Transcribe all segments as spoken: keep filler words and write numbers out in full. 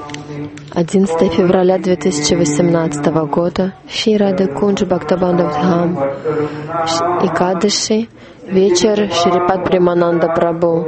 одиннадцатого февраля две тысячи восемнадцатого года, Шри Рада Кунджа Бхактабандав Дхам, Экадаши, вечер Шрипад Премананда Прабху.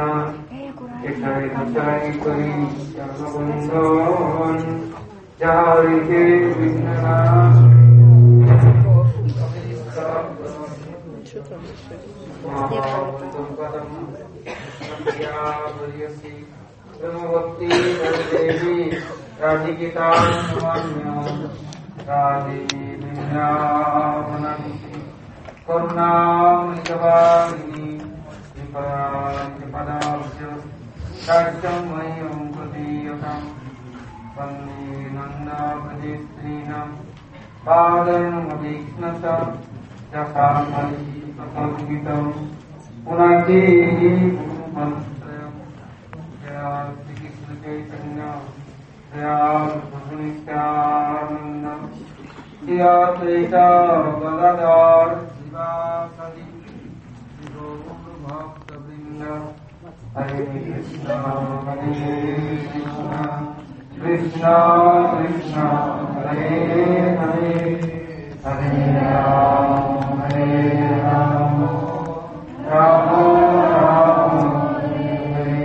Krishna Krishna Hare Hare Hare Rama Hare Rama Rama Rama Hare Hare.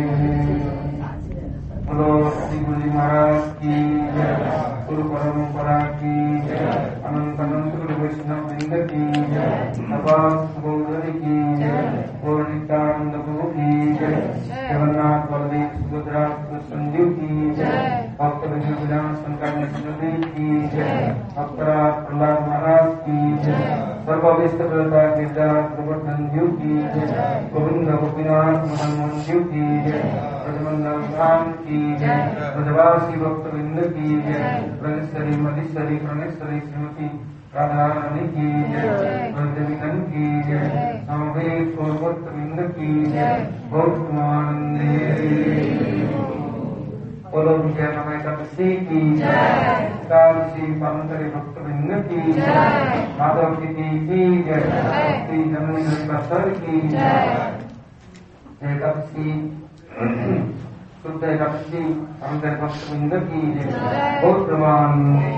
Bolo Sri Guru Maharaj ki jai, Guru Parampara ki jai, Anant Anant Guru Vaishnava Vrinda ki jai, Navas Gaudari ki jai, Gauritananda Guru ki jai, Jagannath Baladev Subhadra Sanjeev ki jai, Bhakta Vijayvidan Shankar Nishnadev ki jai, Bhaktara Prahlad Maharaj ki jai, Sarva Vishta Prata Kirda Gopardhan Dev ki jai, Govinda Gopinath Mahan Dev ki jai, Rajamandal Dham ki jai, Rajavasi Bhakta Vrinda ki jai, Praneshwari Madheshwari Praneshwari Srimati Radha Rani ki jai, Rajavinan ki jai, Namadev Bhakta Vrinda ki jai, Bhaktamanande. Bolo Vijay Namai Kapasi ki jai, Kalsi Pamantari Bhakta Vrinda ki jai, Madhav Kiti ki jai, Sri Janani Basar ki jai, Jai Kapasi, Sutta Kapasi Pamantari Bhakta Vrinda ki jai, Bhaktamanande.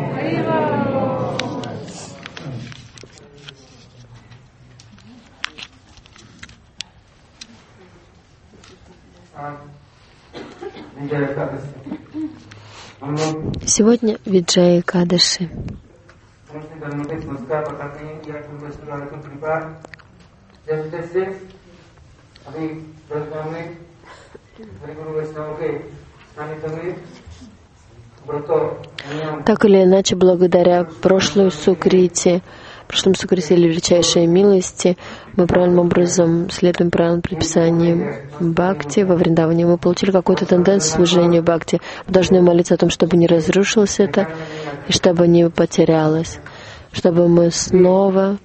Сегодня Виджая Экадаши. Так или иначе, благодаря прошлой сукрите, прошлом сукрите или величайшей милости, мы правильным образом следуем правилам предписаниям бхакти. Во Вриндаване мы получили какую-то тенденцию к служению бхакти. Мы должны молиться о том, чтобы не разрушилось это и чтобы не потерялось, чтобы мы снова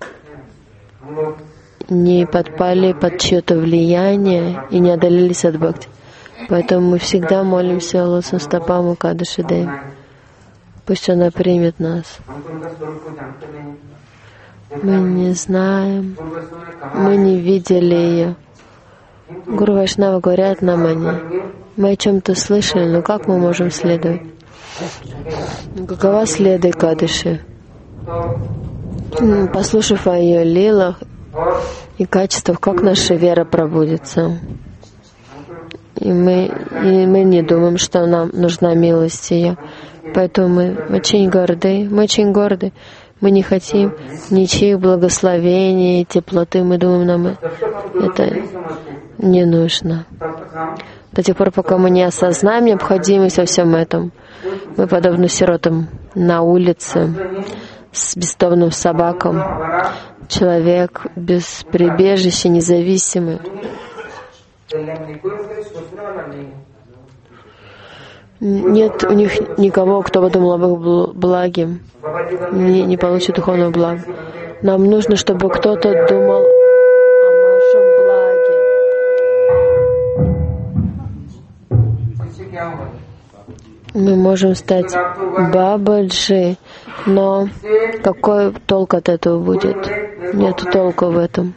не подпали под чье-то влияние и не отдалились от бхакти. Поэтому мы всегда молимся лотосным стопам Экадаши Деви. Пусть она примет нас. Мы не знаем, мы не видели ее. Гуру Вайшнава говорят нам о ней. Мы о чем-то слышали, но как мы можем следовать? Какова следа Экадаши? Послушав о ее лилах и качествах, как наша вера пробудится. И мы, и мы не думаем, что нам нужна милость ее. Поэтому мы очень горды, мы очень горды. Мы не хотим ничьих благословений, теплоты. Мы думаем, нам это не нужно. До тех пор, пока мы не осознаем необходимость во всем этом, мы подобны сиротам на улице с бездомным собакам. Человек без прибежища, независимый. Нет у них никого, кто подумал об их благе, не, не получит духовного блага. Нам нужно, чтобы кто-то думал о нашем благе. Мы можем стать Бабаджи, но какой толк от этого будет? Нет толка в этом.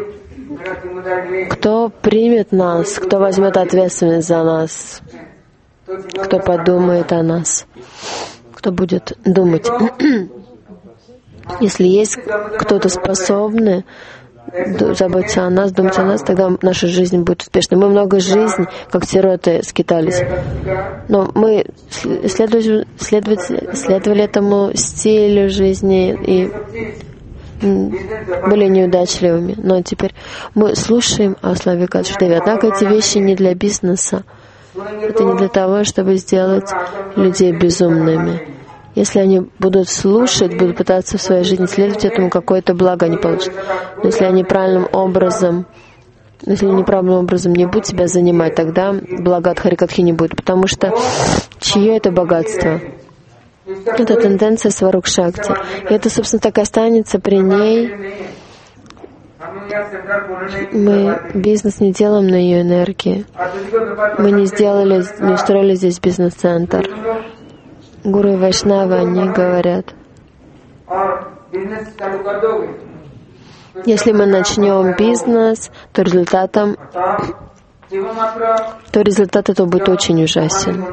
Кто примет нас, кто возьмет ответственность за нас? кто подумает о нас, кто будет думать. Если есть кто-то способный заботиться о нас, думать о нас, тогда наша жизнь будет успешной. Мы много жизней, как сироты, скитались. Но мы следовали, следовали, следовали этому стилю жизни и были неудачливыми. Но теперь мы слушаем о славе Гадждеви. Однако эти вещи не для бизнеса. Это не для того, чтобы сделать людей безумными. Если они будут слушать, будут пытаться в своей жизни следовать этому, какое-то благо они получат. Но если они правильным образом, если неправильным образом не будут себя занимать, тогда блага от Харикатхи не будет. Потому что чье это богатство? Это тенденция Сварукшакти. И это, собственно, так и останется при ней. Мы бизнес не делаем на ее энергии. Мы не сделали, не устроили здесь бизнес-центр. Гуру и Вайшнавы, они говорят, если мы начнем бизнес, то результатом, то результат этого будет очень ужасен.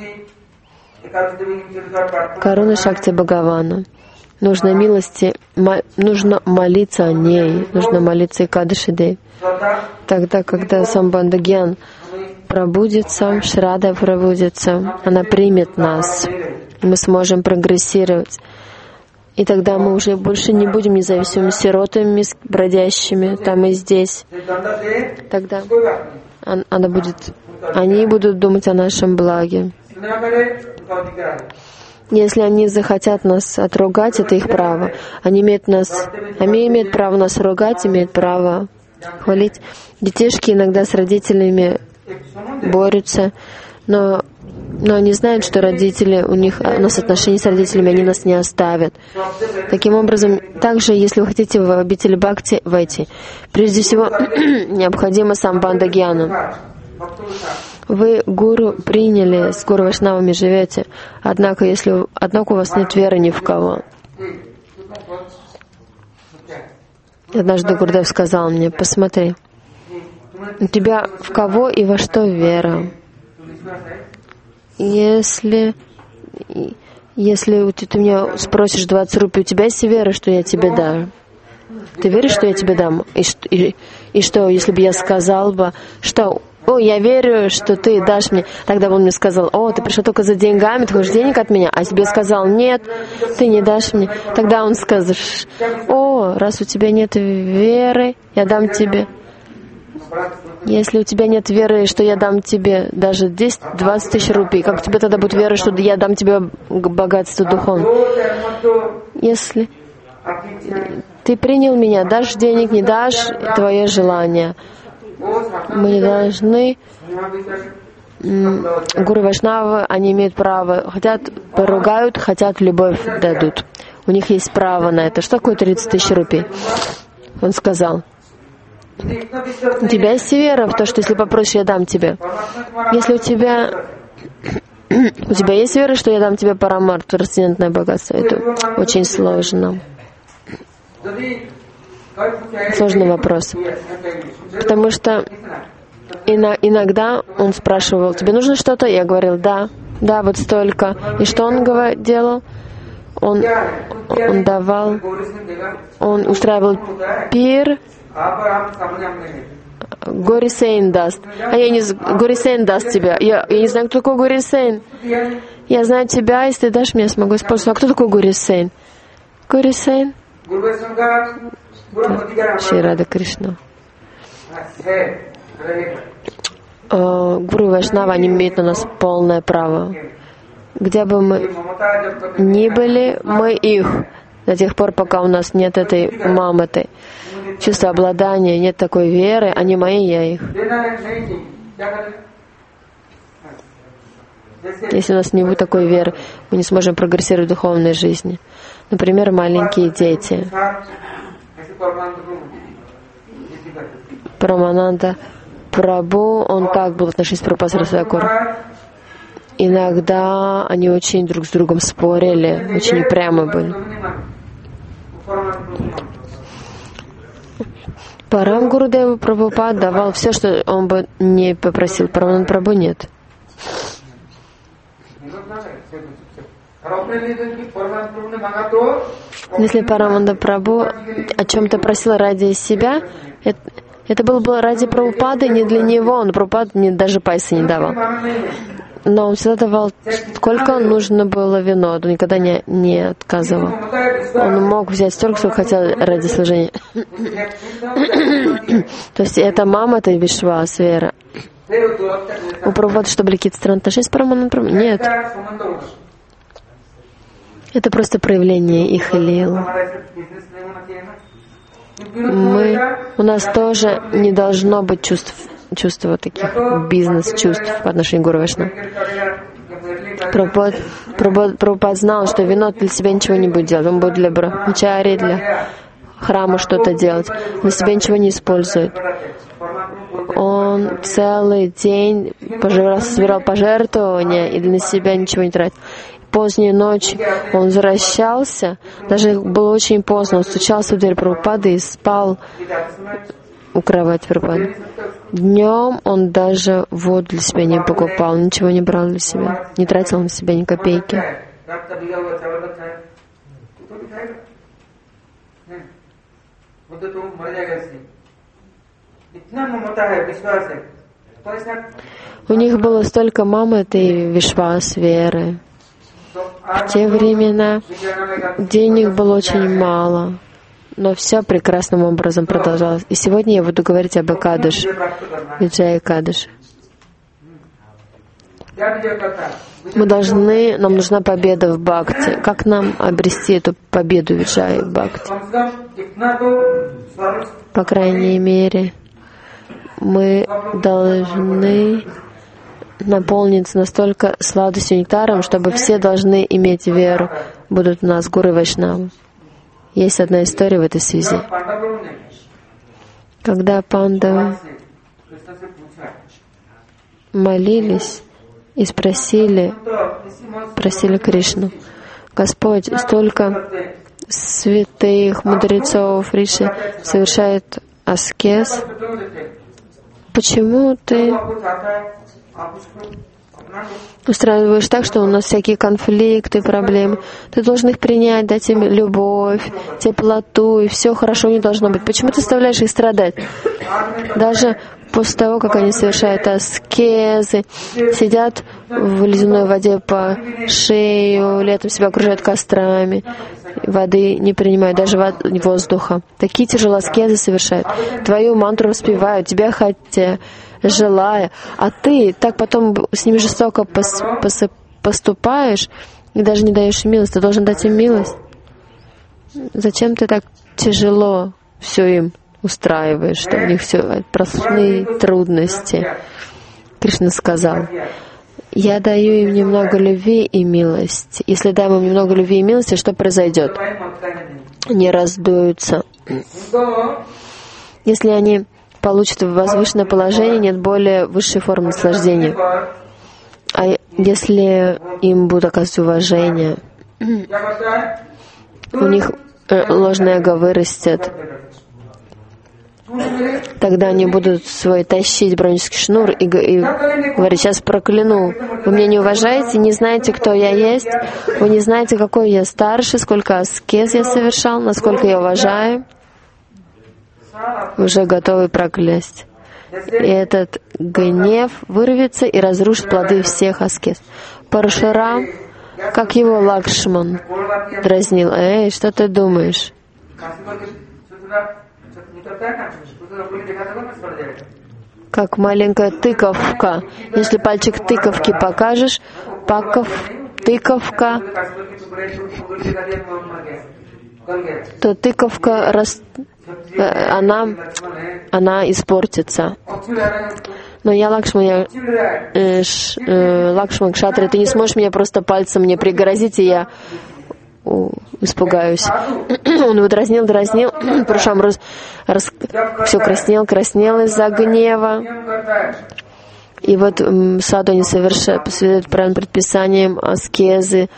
Каруна Шакти Бхагавана. Нужно милости, мо, нужно молиться о ней, нужно молиться Экадаши Деви. Тогда, когда Самбандагьян пробудится, Шрада пробудится, она примет нас, и мы сможем прогрессировать. И тогда мы уже больше не будем независимыми сиротами, бродящими там и здесь. Тогда она будет, они будут думать о нашем благе. Если они захотят нас отругать, это их право. Они имеют нас, они имеют право нас ругать, имеют право хвалить. Детишки иногда с родителями борются, но, но они знают, что родители, у них у нас отношения с родителями, они нас не оставят. Таким образом, также, если вы хотите в обитель Бхакти войти, прежде всего необходимо самбандха гьяна. Вы гуру приняли, с гуру Вайшнавами живете, однако, если, однако у вас нет веры ни в кого. Однажды Гурдев сказал мне, посмотри, у тебя в кого и во что вера? Если, если ты меня спросишь двадцать рупий, у тебя есть вера, что я тебе дам? Ты веришь, что я тебе дам? И, и, и что, если бы я сказал бы, что «О, я верю, что ты дашь мне». Тогда бы он мне сказал: «О, ты пришел только за деньгами, ты хочешь денег от меня?» А тебе сказал: «Нет, ты не дашь мне». Тогда он скажет: «О, раз у тебя нет веры, я дам тебе». Если у тебя нет веры, что я дам тебе даже десять-двадцать тысяч рупий, как тебе тогда будет вера, что я дам тебе богатство духовное? Если ты принял меня, дашь денег, не дашь, твое желание. Мы не должны... Гуру Вайшнавы, они имеют право. Хотят поругают, хотят любовь дадут. У них есть право на это. Что такое тридцать тысяч рупий? Он сказал: у тебя есть вера в то, что если попросишь, я дам тебе. Если у тебя... у тебя есть вера, что я дам тебе парамарт, трансцендентное богатство? Это очень сложно. Сложный вопрос. Потому что иногда он спрашивал: тебе нужно что-то? Я говорил: да, да, вот столько. И что он делал? Он, он давал, он устраивал пир, Горисейн даст. А я не... Горисейн даст тебя. Я, я не знаю, кто такой Горисейн. Я знаю тебя, если ты дашь мне, я смогу использовать. А кто такой Горисейн? Горисейн? Шри Рада Кришна. Гуру Вайшнава, они имеют на нас полное право. Где бы мы ни были, мы их. До тех пор, пока у нас нет этой маматы, чувства обладания, нет такой веры, они мои, я их. Если у нас не будет такой веры, мы не сможем прогрессировать в духовной жизни. Например, маленькие дети. Парамананда Прабху, он как был в отношении с Прабхупадой Сарасвати? Иногда они очень друг с другом спорили, очень упрямы были. Парам Гурудеву Прабхупад давал все, что он бы не попросил. Парамананда Прабху нет. Если Параманда Прабху о чем-то просил ради себя, это, это было бы ради Прабхупады, не для него. Он Прабхупаду не, даже пайса не давал. Но он всегда давал, сколько нужно было вино. Он никогда не, не отказывал. Он мог взять столько, сколько хотел ради служения. То есть это мама, это Вишвас, вера. У Прабхупады что, были какие-то странные отношения с Параманом Прабху? Нет. Это просто проявление их лил. Мы, у нас тоже не должно быть чувств, чувства таких бизнес-чувств по отношению к Гуру Вайшнаву. Прабхупад, Прабхупад, Прабхупад знал, что вино для себя ничего не будет делать. Он будет для брахмачари, для храма что-то делать. Он для себя ничего не использует. Он целый день собирал пожертвования и для себя ничего не тратил. Поздней ночью он возвращался, даже было очень поздно, он стучался в дверь Прабхупады и спал у кровати Прабхупады. Днем он даже воду для себя не покупал, ничего не брал для себя, не тратил на себя ни копейки. У них было столько мамы, этой Вишвас, веры. В те времена денег было очень мало, но все прекрасным образом продолжалось. И сегодня я буду говорить об Экадыше, Виджая Экадыше. Мы должны, нам нужна победа в Бхакти. Как нам обрести эту победу в Виджая Бхакти? По крайней мере, мы должны наполниться настолько сладостью и нектаром, чтобы все должны иметь веру, будут у нас Гуру и Вайшнавы. Есть одна история в этой связи. Когда пандавы молились и спросили, просили Кришну: Господь, столько святых мудрецов Риши совершает аскез, почему ты устраиваешь так, что у нас всякие конфликты, проблемы? Ты должен их принять, дать им любовь, теплоту, и все хорошо не должно быть. Почему ты заставляешь их страдать? Даже после того, как они совершают аскезы, сидят в ледяной воде по шею, летом себя окружают кострами, воды не принимают, даже воздуха. Такие тяжелые аскезы совершают. Твою мантру воспевают, тебя хотя, желая, а ты так потом с ними жестоко пос, пос, поступаешь и даже не даешь им милость. Ты должен дать им милость. Зачем ты так тяжело все им устраиваешь, что у них все простые трудности? Кришна сказал: я даю им немного любви и милости. Если дам им немного любви и милости, что произойдет? Они раздуются. Если они получат возвышенное положение, нет более высшей формы наслаждения. А если им будут оказывать уважение, у них ложное эго вырастет, тогда они будут свой тащить бронический шнур и, и говорить: сейчас прокляну. Вы меня не уважаете, не знаете, кто я есть, вы не знаете, какой я старший, сколько аскез я совершал, насколько я уважаю. Уже готовы проклясть. И этот гнев вырвется и разрушит плоды всех аскез. Парашурам, как его Лакшман дразнил: эй, что ты думаешь? Как маленькая тыковка. Если пальчик тыковки покажешь, паков, тыковка, то тыковка рас... она, она испортится. Но я Лакшман, я э, ш, э, Лакшман Кшатри, ты не сможешь меня просто пальцем мне пригрозить, и я о, испугаюсь. Он его дразнил, дразнил, Парашурам раз, раз, все краснел, краснел из-за гнева. И вот м, саду они совершают, следуют правильным предписаниям, аскезы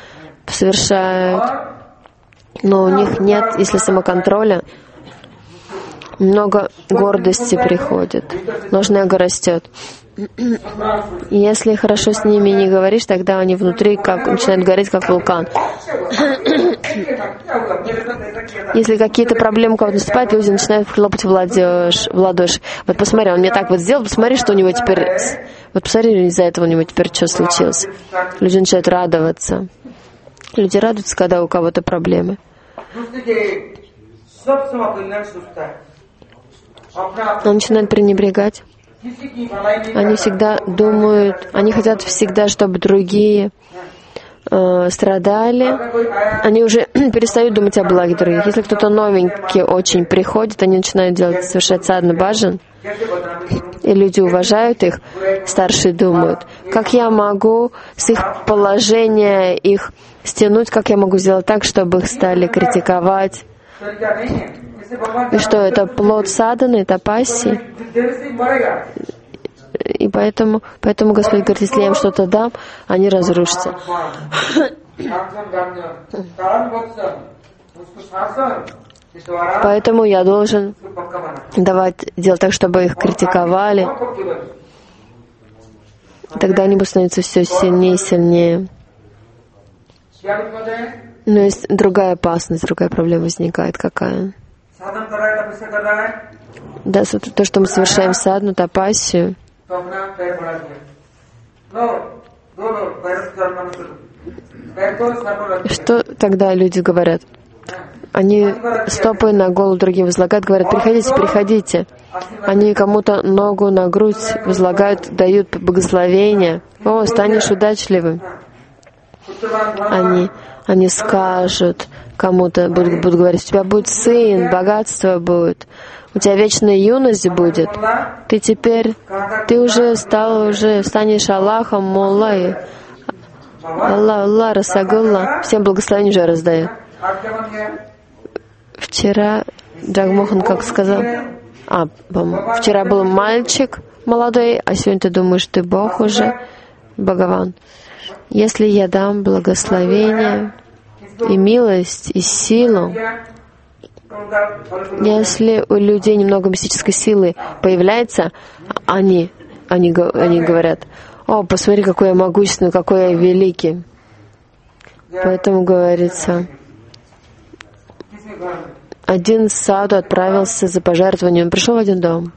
совершают. Но у них нет, если самоконтроля, много гордости приходит, ложное эго растет. И если хорошо с ними не говоришь, тогда они внутри как, начинают гореть, как вулкан. Если какие-то проблемы у кого-то наступают, люди начинают хлопать в ладоши. В ладоши. Вот посмотри, он мне так вот сделал, посмотри, что у него теперь... Вот посмотри, из-за этого у него теперь что случилось. Люди начинают радоваться. Люди радуются, когда у кого-то проблемы. Он начинает пренебрегать. Они всегда думают, они хотят всегда, чтобы другие э, страдали. Они уже перестают думать о благе других. Если кто-то новенький очень приходит, они начинают делать, совершать садхана баджан, и люди уважают их, старшие думают, как я могу с их положения их стянуть, как я могу сделать так, чтобы их стали критиковать. И что это плод садханы, тапасси? И поэтому, поэтому Господь говорит, если я им что-то дам, они разрушатся. Поэтому я должен давать, делать так, чтобы их критиковали. Тогда они будут становиться все сильнее и сильнее. Но есть другая опасность, другая проблема возникает. Какая? Да, то, что мы совершаем садхану, тапассию. Что тогда люди говорят? Они стопы на голову другим возлагают, говорят, приходите, приходите. Они кому-то ногу на грудь возлагают, дают благословение. О, станешь удачливым. Они, они скажут кому-то, будут, будут говорить, у тебя будет сын, богатство будет, у тебя вечная юность будет. Ты теперь, ты уже стал, уже станешь Аллахом, Муллой. Аллах, Аллах, Расагулла. Всем благословение уже раздает. Вчера Джагмохан как сказал, а, вчера был мальчик молодой, а сегодня ты думаешь, ты Бог уже, Бхагаван. Если я дам благословение и милость, и силу, если у людей немного мистической силы появляется, они, они, они говорят, о, посмотри, какой я могущественный, какой я великий. Поэтому говорится, один саду отправился за пожертвованием, он пришел в один дом.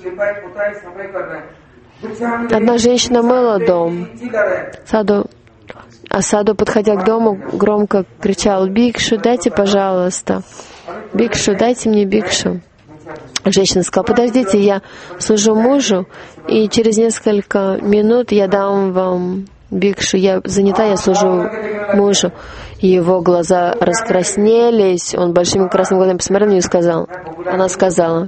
Одна женщина мыла дом. Саду, а саду, подходя к дому, громко кричал: «Бикшу, дайте, пожалуйста! Бикшу, дайте мне бикшу!» Женщина сказала: «Подождите, я служу мужу, и через несколько минут я дам вам бикшу. Я занята, я служу мужу». Его глаза раскраснелись, он большими красными глазами посмотрел на нее и сказал, она сказала,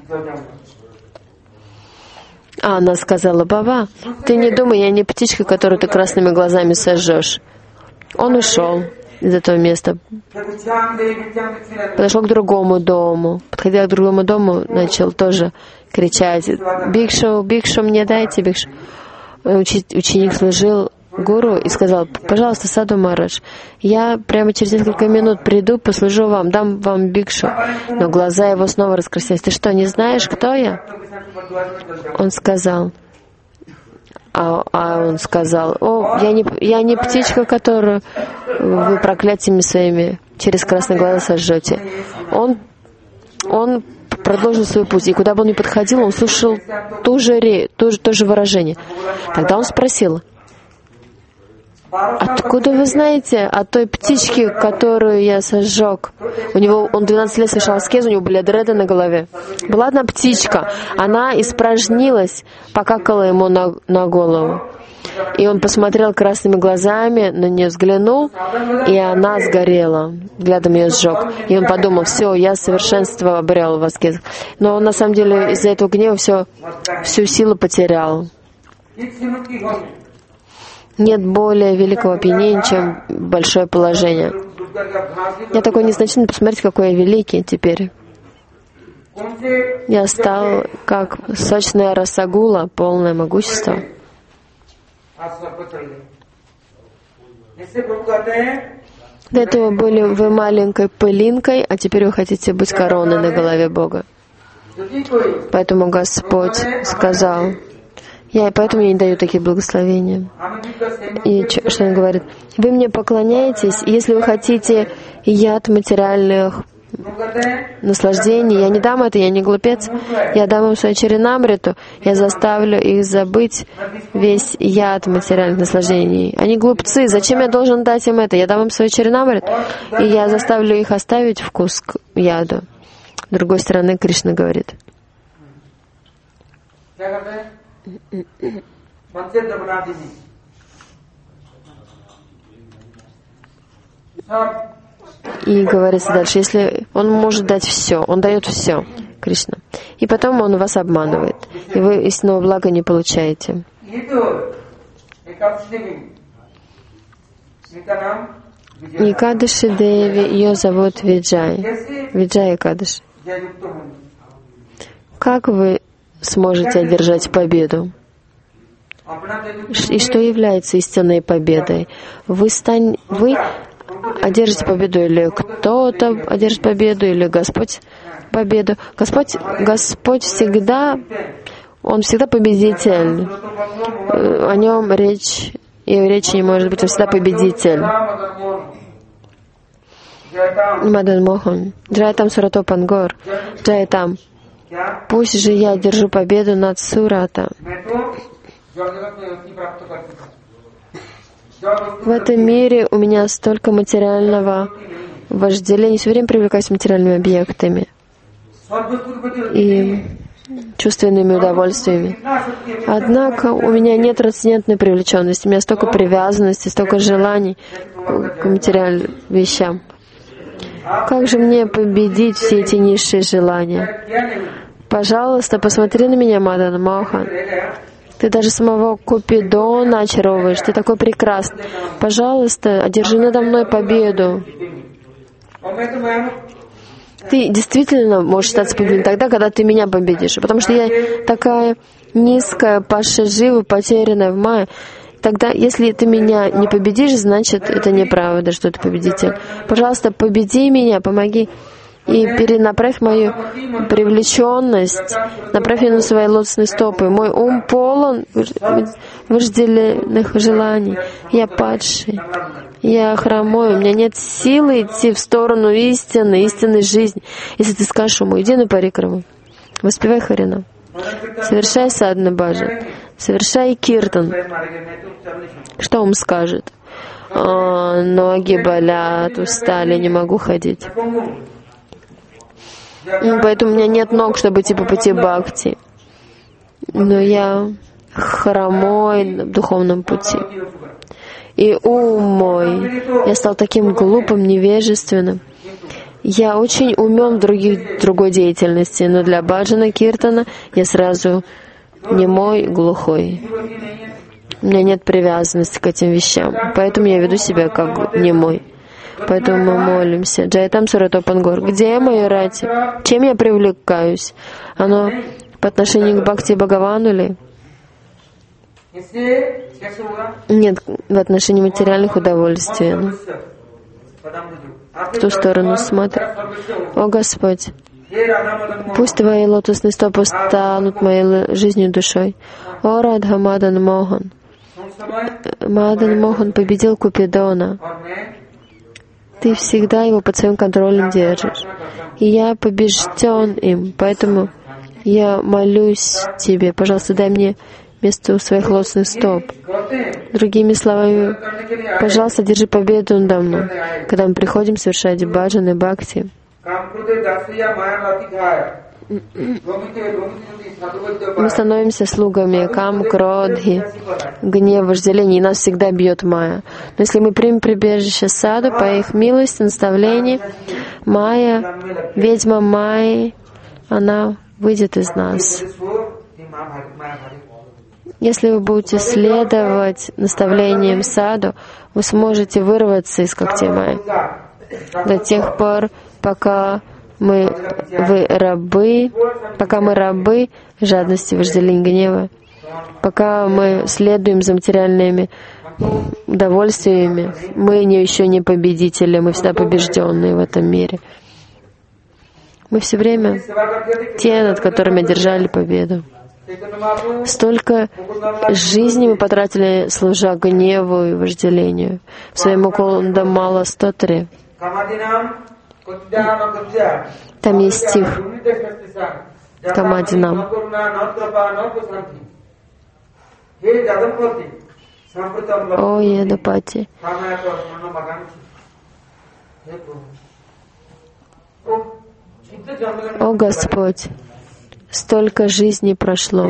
а она сказала: «Баба, ты не думай, я не птичка, которую ты красными глазами сожжешь». Он ушел из этого места, подошел к другому дому, подходя к другому дому, начал тоже кричать: «Бикшу, бикшу, мне дайте бикшу». Учи, ученик служил гуру и сказал: «Пожалуйста, Саду Махарадж, я прямо через несколько минут приду, послужу вам, дам вам бикшу». Но глаза его снова раскраснелись. «Ты что, не знаешь, кто я?» Он сказал, а, а он сказал: «О, я не, я не птичка, которую вы проклятиями своими через красные глаза сожжете». Он, он продолжил свой путь, и куда бы он ни подходил, он слушал ту же, ре, ту же, то же выражение. Тогда он спросил: «Откуда вы знаете о той птичке, которую я сожег?» У него, он двенадцать лет совершал аскезу, у него были дреды на голове. Была одна птичка, она испражнилась, покакала ему на, на голову. И он посмотрел красными глазами, на нее взглянул, и она сгорела. Взглядом ее сжег. И он подумал: все, я совершенство обрел в аскезах. Но он на самом деле из-за этого гнева все, всю силу потерял. Нет более великого опьянения, чем большое положение. Я такой незначительный, посмотрите, какой я великий теперь. Я стал как сочная расагула, полное могущество. До этого были вы маленькой пылинкой, а теперь вы хотите быть короной на голове Бога. Поэтому Господь сказал, я, поэтому я не даю такие благословения. И что Он говорит? Вы мне поклоняетесь, если вы хотите яд материальных наслаждений, я не дам это, я не глупец, я дам им свою чаринамриту, я заставлю их забыть весь яд материальных наслаждений. Они глупцы, зачем я должен дать им это? Я дам им свою чаринамриту, и я заставлю их оставить вкус к яду. С другой стороны, Кришна говорит, и говорится дальше, если Он может дать все, Он дает все, Кришна, и потом Он вас обманывает, и вы истинного блага не получаете. Экадаши Деви, ее зовут Виджай, Виджай Экадаши. Как вы сможете одержать победу? И что является истинной победой? Вы, стань, вы одержите победу, или кто-то одержит победу, или Господь победу. Господь, Господь всегда, Он всегда победитель. О Нем речь, и речи не может быть, Он всегда победитель. Мадан Мохан, Джайтам Суратопангор, Джайтам, пусть же я держу победу над Сурата. В этом мире у меня столько материального вожделения, все время привлекаюсь материальными объектами и чувственными удовольствиями. Однако у меня нет трансцендентной привлеченности, у меня столько привязанности, столько желаний к материальным вещам. Как же мне победить все эти низшие желания? Пожалуйста, посмотри на меня, Мадан Мохан. Ты даже самого Купидона очаровываешь, ты такой прекрасный. Пожалуйста, одержи надо мной победу. Ты действительно можешь стать победителем тогда, когда ты меня победишь. Потому что я такая низкая, паша живу, потерянная в мае. Тогда, если ты меня не победишь, значит, это неправда, что ты победитель. Пожалуйста, победи меня, помоги. И перенаправь мою привлеченность, направь ее на свои лотосные стопы. Мой ум полон вожделенных желаний. Я падший, я хромой, у меня нет силы идти в сторону истины, истинной жизни. Если ты скажешь ему, иди на парикраму, воспевай Харинам, совершай садхана баджан, совершай киртан. Что ум скажет? О, ноги болят, устали, не могу ходить. Поэтому у меня нет ног, чтобы идти по пути бхакти. Но я хромой на духовном пути. И ум мой, я стал таким глупым, невежественным. Я очень умен в других, другой деятельности, но для баджана, киртана я сразу немой, глухой. У меня нет привязанности к этим вещам, поэтому я веду себя как немой. Поэтому мы молимся. Джайтам Суратопангор. Где мое рати? Чем я привлекаюсь? Оно по отношению к Бхакти Бхагавану ли? Нет, в отношении материальных удовольствий. В ту сторону смотрит. О Господь, пусть Твои лотосные стопы станут моей жизнью и душой. О Радха Мадан Мохан. Мадан Мохан победил Купидона. Ты всегда его под своим контролем держишь. И я побежден им, поэтому я молюсь Тебе, пожалуйста, дай мне место у своих лотосных стоп. Другими словами, пожалуйста, держи победу надо мной, когда мы приходим совершать баджан и бхакти. Мы становимся слугами кам, кродхи, гнев, вожделение, и нас всегда бьет майя. Но если мы примем прибежище саду, по их милости, наставлению, майя, ведьма майи, она выйдет из нас. Если вы будете следовать наставлениям саду, вы сможете вырваться из когтей майи. До тех пор, пока мы, вы рабы, пока мы рабы жадности, вожделения, гнева, пока мы следуем за материальными удовольствиями, мы не, еще не победители, мы всегда побежденные в этом мире. Мы все время те, над которыми одержали победу. Столько жизни мы потратили, служа гневу и вожделению. В своем Мукунда Мала стотре там есть стих Камадинам. О, Ядапати, о Господь, столько жизней прошло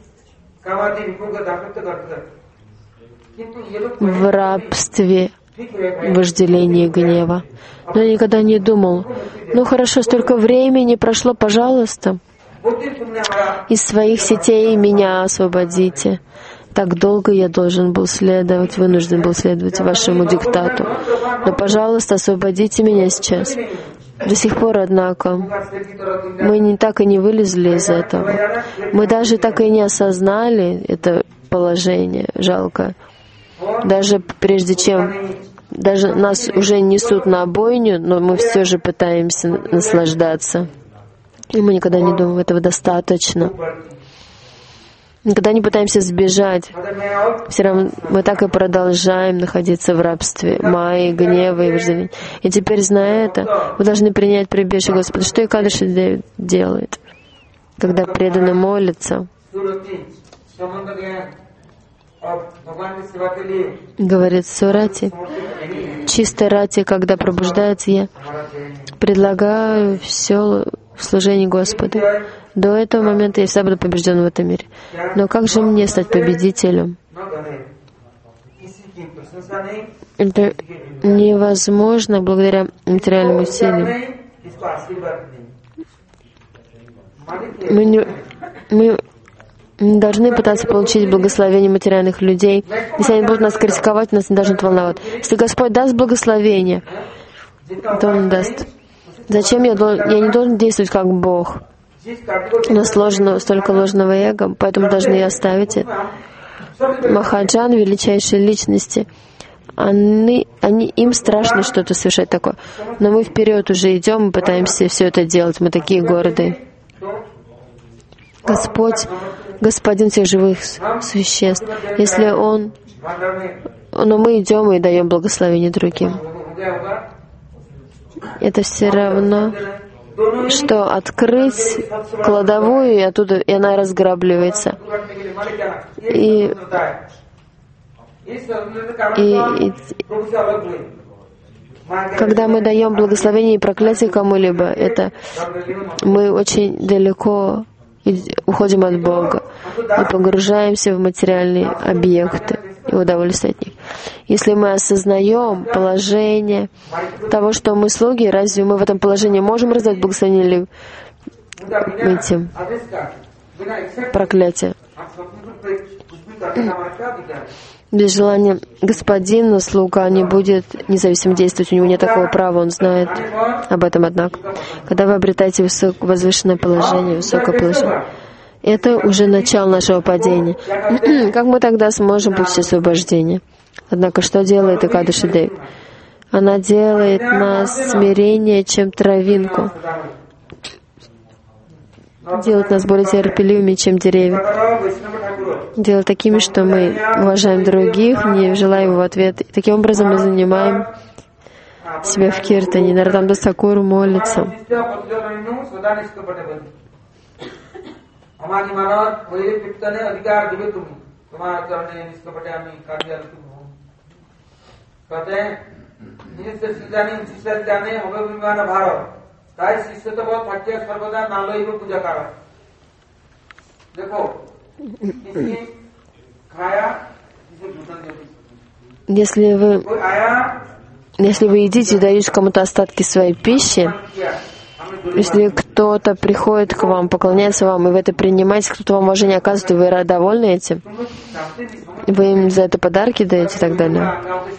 в рабстве, вожделении, гнева. Но я никогда не думал, ну хорошо, столько времени прошло, пожалуйста, из своих сетей меня освободите. Так долго я должен был следовать, вынужден был следовать вашему диктату. Но, пожалуйста, освободите меня сейчас. До сих пор, однако, мы не так и не вылезли из этого. Мы даже так и не осознали это положение жалко. Даже прежде чем даже нас уже несут на бойню, но мы все же пытаемся наслаждаться. И мы никогда не думаем, этого достаточно. Никогда не пытаемся сбежать. Все равно мы так и продолжаем находиться в рабстве майи, гнева и вожделения. И теперь, зная это, вы должны принять прибежище Господа. Что Экадаши делает, когда преданно молится? Говорит Сурати, чистой рати, когда пробуждается, я предлагаю все в служении Господу. До этого момента я всегда буду побежден в этом мире. Но как же мне стать победителем? Это невозможно благодаря материальным усилиям. Мы не, мы не должны пытаться получить благословение материальных людей. Если они будут нас критиковать, нас не должно это волновать. Если Господь даст благословение, то Он даст. Зачем я должен? Я не должен действовать как Бог. У нас сложно, столько ложного эго, поэтому должны и оставить это. Махаджан, величайшие личности, они, они, им страшно что-то совершать такое. Но мы вперед уже идем и пытаемся все это делать. Мы такие гордые. Господь, Господин всех живых существ, если Он... Но мы идем и даем благословение другим. Это все равно, что открыть кладовую, и оттуда и она разграбливается. И, и, и когда мы даем благословение и проклятие кому-либо, это мы очень далеко уходим от Бога и погружаемся в материальные объекты и удовольствие от них. Если мы осознаем положение того, что мы слуги, разве мы в этом положении можем раздать благословение или этим проклятие? Без желания господина слуга не будет независимо действовать, у него нет такого права, он знает об этом, однако. Когда вы обретаете высок, возвышенное положение, высокое положение, это уже начало нашего падения. Как мы тогда сможем получить освобождение? Однако, что делает Экадаши Деви? Она делает нас смирение, чем травинку. Делает нас более терпеливыми, чем деревья. Делает такими, что мы уважаем других, не желаем в ответ. И таким образом мы занимаем себя в киртане. Наротамдас Тхакур молится. Если вы, если вы едите и даете кому-то остатки своей пищи, если кто-то приходит к вам, поклоняется вам, и вы это принимаете, кто-то вам уважение оказывает, и вы довольны этим, вы им за это подарки даете и так далее.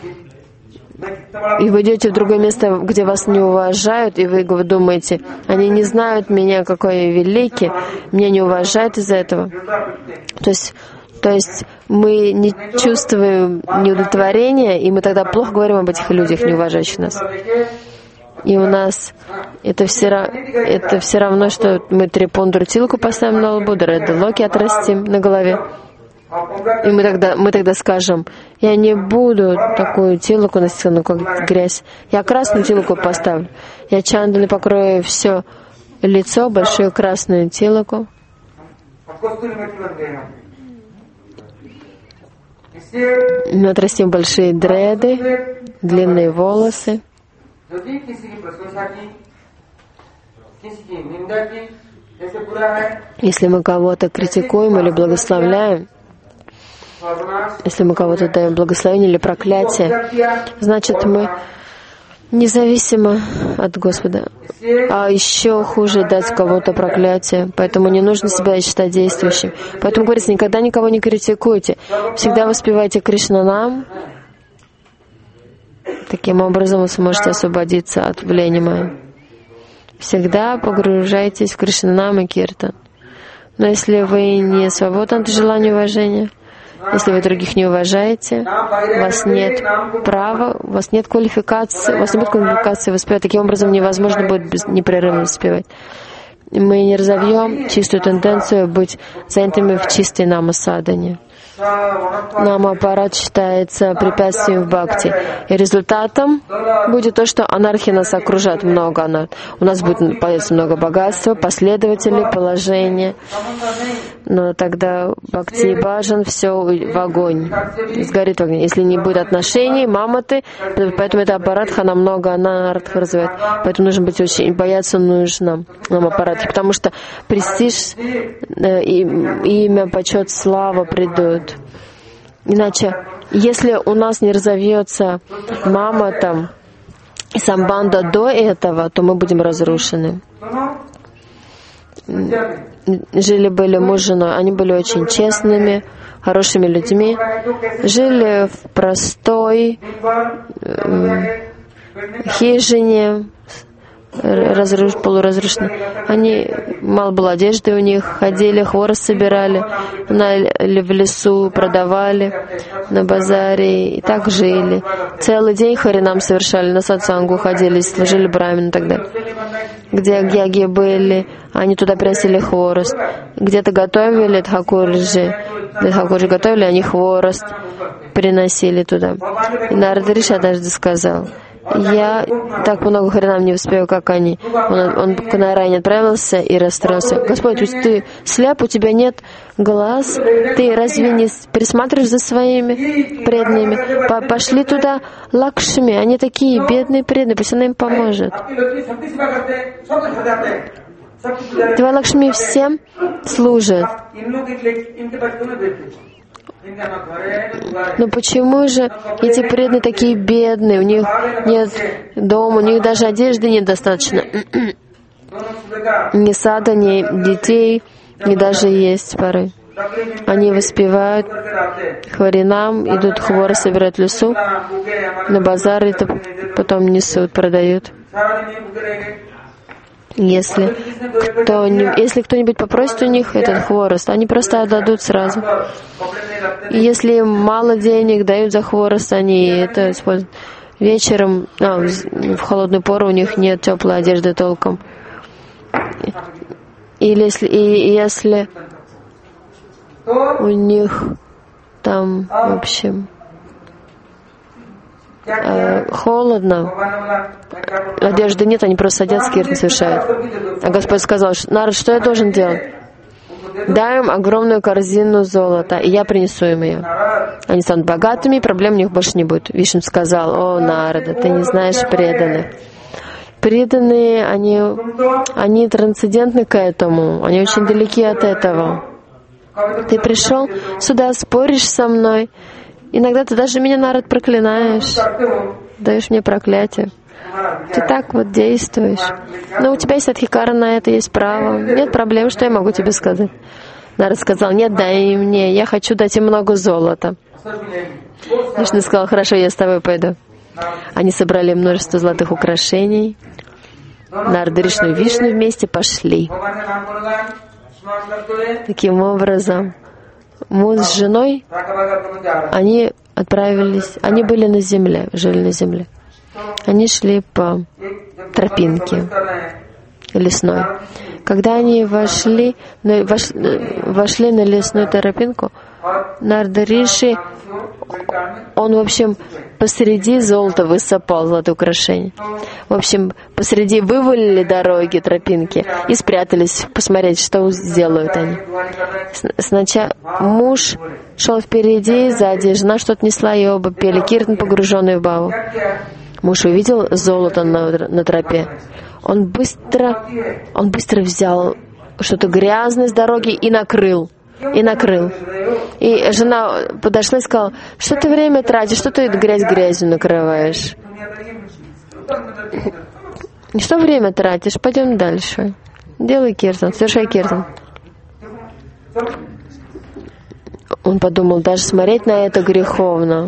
И вы идете в другое место, где вас не уважают, и вы думаете, они не знают меня, какой я великий, меня не уважают из-за этого. То есть, то есть мы не чувствуем неудовлетворения, и мы тогда плохо говорим об этих людях, не уважающих нас. И у нас это все, это все равно, что мы трипундру тилку поставим на лбу, дредлоки отрастим на голове. И мы тогда, мы тогда скажем: я не буду такую тилку носить, ну как грязь. Я красную тилку поставлю. Я чандалой покрою все лицо, большую красную тилку. Мы отрастим большие дреды, длинные волосы. Если мы кого-то критикуем или благословляем, если мы кого-то даем благословение или проклятие, значит, мы независимо от Господа. А еще хуже дать кого-то проклятие. Поэтому не нужно себя считать действующим. Поэтому говорится, никогда никого не критикуйте. Всегда воспевайте Кришнанам. Таким образом вы сможете освободиться от влияния Майи. Всегда погружайтесь в Кришнанам и Киртан. Но если вы не свободны от желания уважения, если вы других не уважаете, у вас нет права, у вас нет квалификации, у вас не будет квалификации воспевать. Таким образом непозможно будет без, непрерывно воспевать. Мы не разовьем чистую тенденцию быть занятыми в чистой нама-садхане. Нама-аппарат считается препятствием в бхакти. И результатом будет то, что анархия нас окружает, много анархии. У нас будет появиться много богатства, последователей, положения. Но тогда бхакти и баджан все в огонь, сгорит в огне. Если не будет отношений, маматы, поэтому это аппаратха намного анархи развивает. Поэтому нужно быть очень, бояться нужно нам аппарат, потому что престиж, имя, почет, слава придут. Иначе, если у нас не разовьется мама там и самбанда до этого, то мы будем разрушены. Жили-были муж с женой, они были очень честными, хорошими людьми, жили в простой э, хижине, разруш, полуразрушенной. Они, мало было одежды у них, ходили, хворост собирали, в лесу продавали, на базаре, и так жили. Целый день харинам совершали, на сатсангу ходили, служили брамину и так далее. Где гьяги были, они туда приносили хворост. Где-то готовили тхакурджи, тхакурджи готовили, они хворост приносили туда. И Нарада Риши однажды сказал: я так много харинам не успею, как они. Он, он к Нарайне отправился и расстроился. Господь, ведь ты слеп, у тебя нет глаз, ты разве не присматриваешь за своими преданными? По Пошли туда Лакшми, они такие бедные преданные, пусть она им поможет. Твоя Лакшми всем служит. Но почему же эти преданные такие бедные? У них нет дома, у них даже одежды недостаточно. Ни сада, ни детей, ни даже есть порой. Они воспевают харинам, идут хворост собирать в лесу, на базар это потом несут, продают. Если, кто, если кто-нибудь попросит у них этот хворост, они просто отдадут сразу. И если им мало денег дают за хворост, они это используют. Вечером, а, в холодную пору у них нет теплой одежды толком. Или если, и если у них там, в общем, э, холодно, одежды нет, они просто садятся, киртан совершают. А Господь сказал: Нарад, что я должен делать? Дай им огромную корзину золота, и я принесу им ее. Они станут богатыми, и проблем у них больше не будет. Вишну сказал: о, Нарада, ты не знаешь преданных. Преданные, они, они трансцендентны к этому, они очень далеки от этого. Ты пришел сюда, споришь со мной. Иногда ты даже меня, Нарад, проклинаешь, даешь мне проклятие. Ты так вот действуешь. Но у тебя есть адхикара на это, есть право. Нет проблем, что я могу тебе сказать. Нарад сказал: нет, дай мне, я хочу дать им много золота. Вишну сказал: хорошо, я с тобой пойду. Они собрали множество золотых украшений. Нарада, Ришну и Вишну вместе пошли. Таким образом, муж с женой, они отправились, они были на земле, жили на земле. Они шли по тропинки лесной. Когда они вошли, вошли, вошли на лесную тропинку, Нарада Риши, он, в общем, посреди золота высыпал золотое украшение. В общем, посреди вывалили дороги, тропинки и спрятались посмотреть, что сделают они. Сначала муж шел впереди, сзади, жена что-то несла, и оба пели киртан, погруженный в баву. Муж увидел золото на, на тропе. Он быстро, он быстро взял что-то грязное с дороги и накрыл. И накрыл. И жена подошла и сказала: что ты время тратишь, что ты грязь грязью накрываешь? Что время тратишь? Пойдем дальше. Делай киртан, совершай киртан. Он подумал, даже смотреть на это греховно.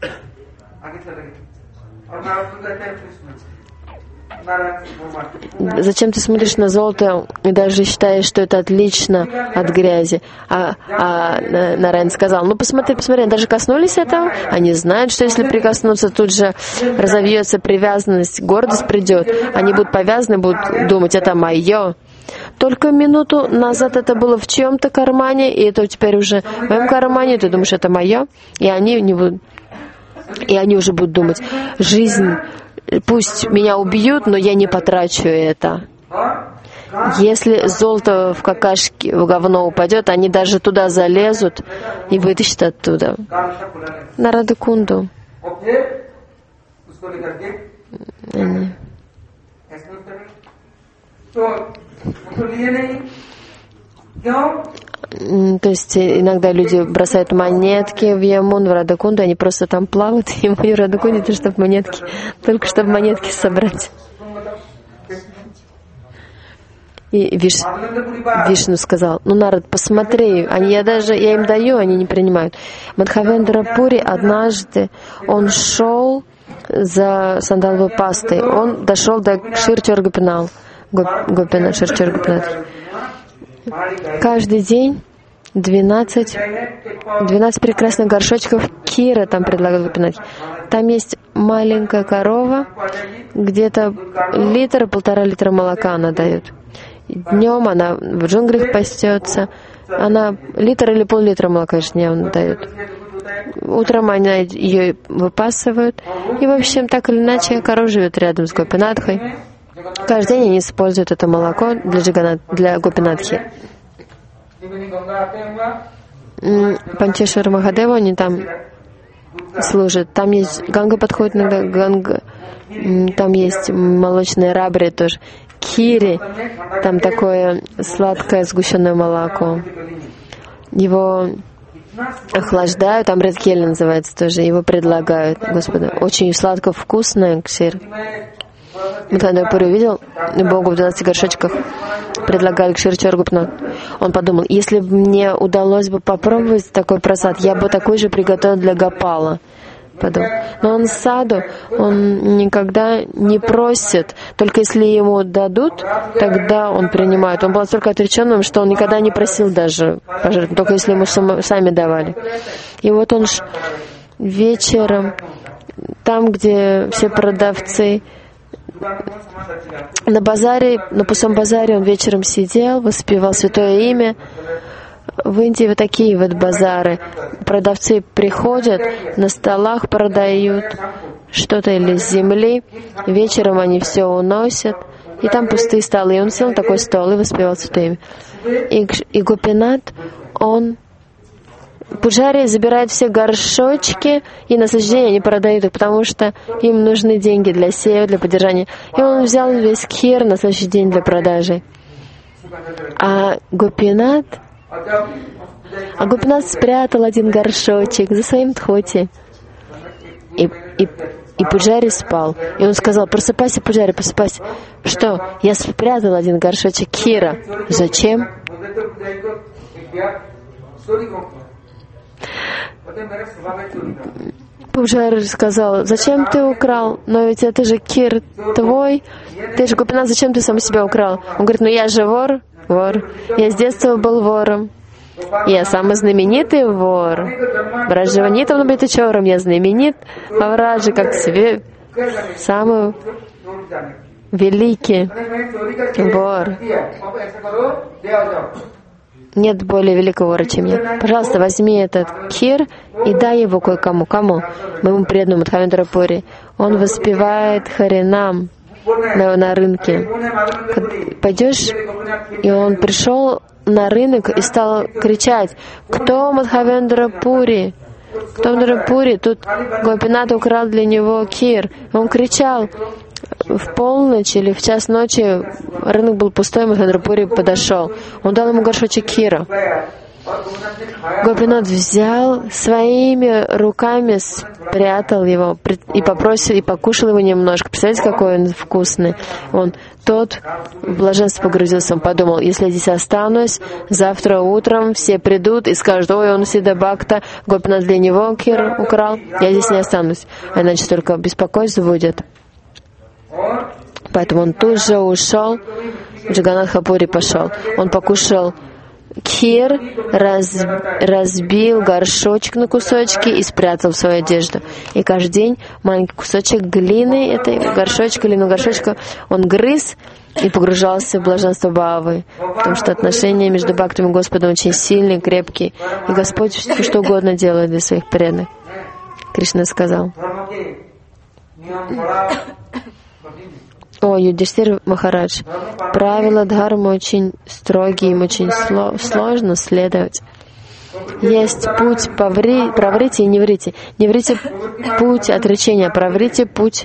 Зачем ты смотришь на золото и даже считаешь, что это отлично от грязи? А, а Нараян сказал: ну посмотри, посмотри, они даже коснулись этого. Они знают, что если прикоснуться, тут же разовьется привязанность, гордость придет. Они будут повязаны, будут думать, это мое. Только минуту назад это было в чьем-то кармане, и это теперь уже в моем кармане, ты думаешь, это мое? И они не будут, и они уже будут думать, жизнь, пусть меня убьют, но я не потрачу это. Если золото в какашки, в говно упадет, они даже туда залезут и вытащат оттуда. Нарада Кунду. Они. То есть иногда люди бросают монетки в Ямун, в Радакунду, они просто там плавают, и в Радакунде, то, чтобы монетки, только чтобы монетки собрать. И Виш, Вишну сказал: ну, Нарад, посмотри, они, я даже, я им даю, они не принимают. Мадхавендра Пури однажды, он шел за сандаловой пастой, он дошел до Кшир-Чор Гопинал, Гопина, Шир-Чор Гопинал. Каждый день двенадцать, двенадцать прекрасных горшочков кира там предлагают выпинать. Там есть маленькая корова, где-то литр, полтора литра молока она дает. Днем она в джунглях пастется, она литр или пол-литра молока ежедневно дает. Утром они ее выпасывают. И, в общем, так или иначе, корова живет рядом с Гопинатхой. Каждый день они используют это молоко для, джиганат, для Гопинатхи. Панчешвара Махадева, они там служат. Там есть, Ганга подходит иногда, Ганга, там есть молочные рабри тоже. Кири, там такое сладкое сгущенное молоко. Его охлаждают, там Редкель называется тоже, его предлагают. Господи, очень сладко, вкусное кшир. Мадхавендра Пури увидел Богу в двенадцати горшочках, предлагали Кшир-Чор Гопинал. Он подумал, если бы мне удалось бы попробовать такой прасад, я бы такой же приготовил для Гопала. Подумал. Но он саду, он никогда не просит, только если ему дадут, тогда он принимает. Он был настолько отреченным, что он никогда не просил даже пожертвовать, только если ему сами давали. И вот он вечером, там, где все продавцы, на базаре, на пустом базаре он вечером сидел, воспевал святое имя. В Индии вот такие вот базары. Продавцы приходят, на столах продают что-то или с земли. Вечером они все уносят. И там пустые столы. И он сел на такой стол и воспевал святое имя. И, и Гопинат, он... Пуджари забирают все горшочки, и на следующий день они продают их, потому что им нужны деньги для сева, для поддержания. И он взял весь кхир на следующий день для продажи. А Гопинат, а Гопинат спрятал один горшочек за своим дхоти. И, и, и Пуджари спал. И он сказал: просыпайся, Пуджари, просыпайся. Что? Я спрятал один горшочек кхира. Зачем? Пуджари сказал: зачем ты украл? Но ведь это же кир твой. Ты же Гопинат, зачем ты сам себя украл? Он говорит: ну я же вор, вор. Я с детства был вором. Я самый знаменитый вор. Браджаванитом набитачором я знаменит. Мавраджи как себе самый великий вор. Нет более великого вора, чем я. Пожалуйста, возьми этот кир и дай его кое-кому. Кому? Моему преданному Мадхавендра Пури. Он воспевает Харинам на, на рынке. Пойдешь, и он пришел на рынок и стал кричать: «Кто Мадхавендра Пури? Кто Мадхавендра Пури?» Тут Гопинат украл для него кир. Он кричал. В полночь или в час ночи рынок был пустой, Мадхавендра Пури подошел. Он дал ему горшочек кира. Гопинат взял своими руками, спрятал его и попросил, и покушал его немножко. Представляете, какой он вкусный. Он тот в блаженство погрузился. Он подумал: если я здесь останусь, завтра утром все придут и скажут: ой, он Сидха Бхакта, Гопинат для него кир украл, я здесь не останусь. А иначе только беспокойство будет. Поэтому он тут же ушел, Джаганнатха Пури пошел. Он покушал кир, раз, разбил горшочек на кусочки и спрятал в свою одежду. И каждый день маленький кусочек глины, этой горшочка, глину горшочка, он грыз и погружался в блаженство Бхавы. Потому что отношения между Бхактом и Господом очень сильные, крепкие. И Господь все что угодно делает для своих преданных. Кришна сказал: «О, Юдхиштхир Махарадж, правила дхармы очень строгие, им очень сло, сложно следовать. Есть путь поври, проврите и не врите. Не врите путь отречения, проврите путь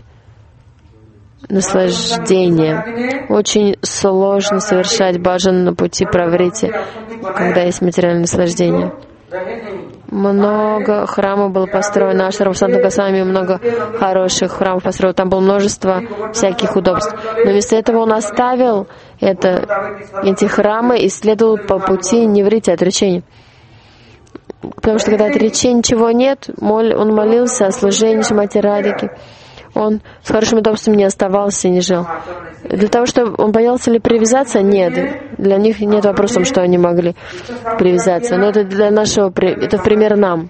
наслаждения. Очень сложно совершать баджан на пути проврите, когда есть материальное наслаждение». Много храмов было построено, Ашрам Санта Госвами много хороших храмов построил, там было множество всяких удобств. Но вместо этого он оставил это, эти храмы и следовал по пути неврити, отречения. Потому что когда отречения ничего нет, он молился о служении Шримати Радхики. Он с хорошим удобством не оставался и не жил. Для того, чтобы он боялся ли привязаться? Нет. Для них нет вопроса, что они могли привязаться. Но это для нашего, это в пример нам.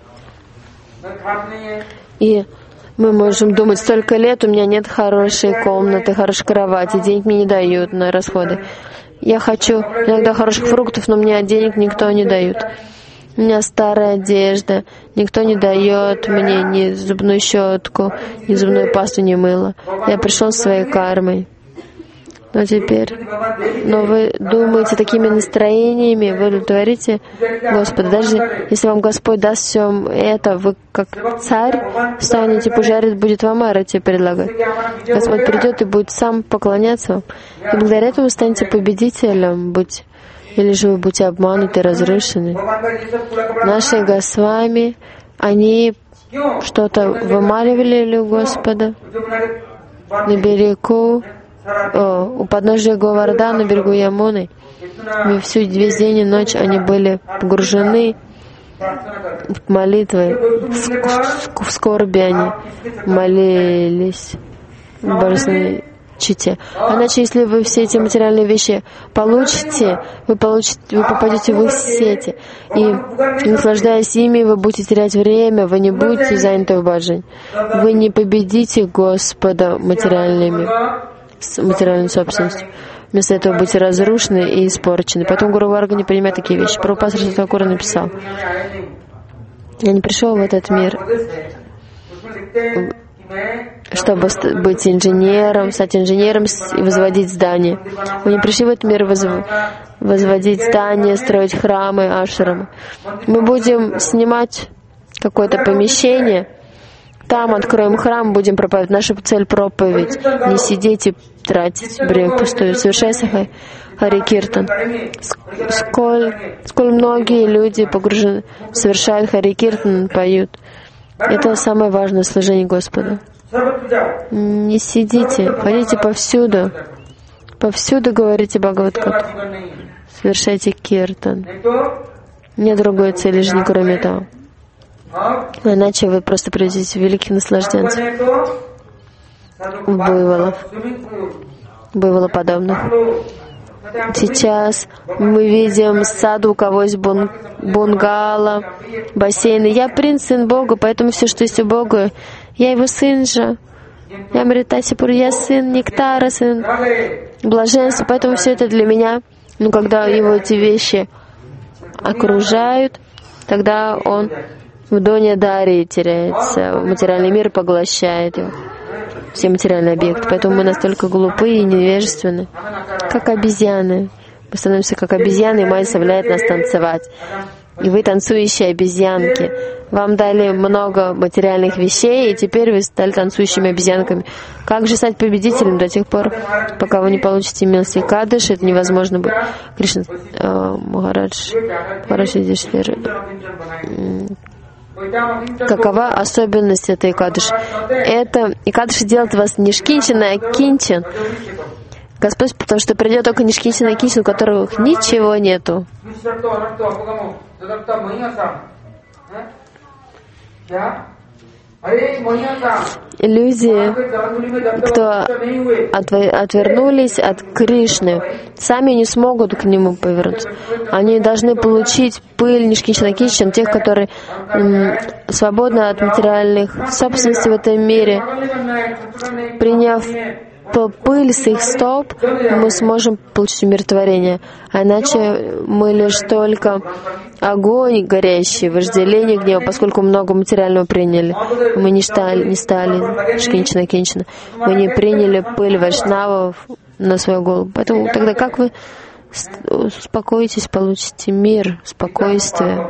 И мы можем думать: столько лет у меня нет хорошей комнаты, хорошей кровати, денег мне не дают на расходы. Я хочу иногда хороших фруктов, но мне денег никто не дает. У меня старая одежда, никто не дает мне ни зубную щетку, ни зубную пасту, ни мыло. Я пришел с своей кармой. Но теперь, но вы думаете такими настроениями, вы удовлетворите Господа. Даже если вам Господь даст все это, вы как царь встанете, пожарит, будет вам арати предлагать. Господь придет и будет сам поклоняться вам. И благодаря этому вы станете победителем, будь или же вы будете обмануты, разрушены. Наши Госвами, они что-то вымаливали у Господа на берегу, о, у подножия Говарда, на берегу Ямуны. И всю весь день и ночь они были погружены в молитвы, в скорби они молились в божественной чите. Иначе, если вы все эти материальные вещи получите, вы, получите, вы попадете в их сети. И, наслаждаясь ими, вы будете терять время, вы не будете заняты в баджане. Вы не победите Господа материальными, материальной собственностью. Вместо этого будете разрушены и испорчены. Поэтому Гуру Варга не принимает такие вещи. Прабхупада Сарасвати Тхакур написал: «Я не пришел в этот мир, чтобы быть инженером, стать инженером и возводить здания. Мы не пришли в этот мир возводить здания, строить храмы, ашрамы. Мы будем снимать какое-то помещение, там откроем храм, будем проповедовать. Наша цель — проповедь. Не сидеть и тратить время пустую. Совершай Хари Киртан. Сколь, сколь многие люди погружены, совершают Хари Киртан, поют. Это самое важное служение Господу. Не сидите, ходите повсюду. Повсюду говорите Бхагават-кату. Совершайте киртан. Нет другой цели жизни, кроме этого. Иначе вы просто приведете великих наслажденцев. Буйволов. Буйволоподобных. Сейчас мы видим саду, у кого есть бун, бунгало, бассейны. Я принц, сын Бога, поэтому все, что есть у Бога, я его сын же. Я Амритасипур, я сын нектара, сын блаженства, поэтому все это для меня. Но когда его эти вещи окружают, тогда он в Донья-даре теряется, материальный мир поглощает его, все материальные объекты. Поэтому мы настолько глупые и невежественны, как обезьяны. Мы становимся как обезьяны, и Майя заставляет нас танцевать. И вы танцующие обезьянки. Вам дали много материальных вещей, и теперь вы стали танцующими обезьянками. Как же стать победителем до тех пор, пока вы не получите милости Кадыш? Это невозможно будет. Кришна, э, Махарадж, Махарадж Юдхиштхир. Какова особенность этой Экадыши? Это Экадыши делает вас не шкинчин, а кинчин. Господь, потому что придет только нишкинчин и кинчин, у которых ничего нету. Люди, кто отвернулись от Кришны, сами не смогут к Нему повернуться. Они должны получить пыль нишкинчин и кинчин, тех, которые м, свободны от материальных собственностей в этом мире. Приняв пыль с их стоп, мы сможем получить умиротворение. А иначе мы лишь только огонь горящий, вожделение, гнев, поскольку много материального приняли. Мы не стали, не стали шкинчина кинчина. Мы не приняли пыль вайшнавов на свою голову. Поэтому тогда как вы успокоитесь, получите мир, спокойствие?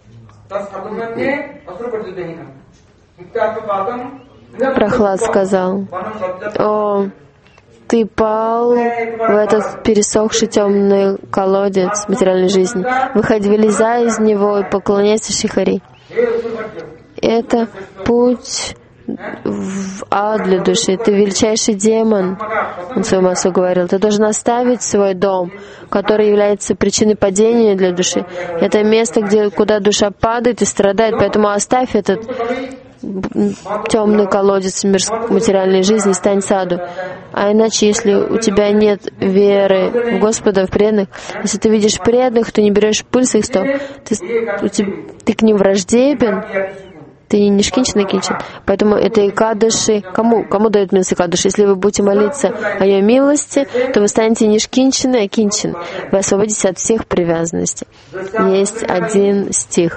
Прохлад сказал: «О, ты пал в этот пересохший темный колодец материальной жизни. Выходи, вылезай из него и поклоняйся Шихари». Это путь в ад для души. Ты величайший демон, он своему отцу говорил. Ты должен оставить свой дом, который является причиной падения для души. Это место, где, куда душа падает и страдает, поэтому оставь этот темный колодец материальной жизни, стань саду. А иначе, если у тебя нет веры в Господа, в преданных, если ты видишь преданных, ты не берешь пыль с их стоп, ты, ты, ты к ним враждебен, ты не нишкинчин, а кинчин. Поэтому это Экадыши. Кому, кому дают милость Экадыши? Если вы будете молиться о ее милости, то вы станете нишкинчин, а кинчин. Вы освободитесь от всех привязанностей. Есть один стих.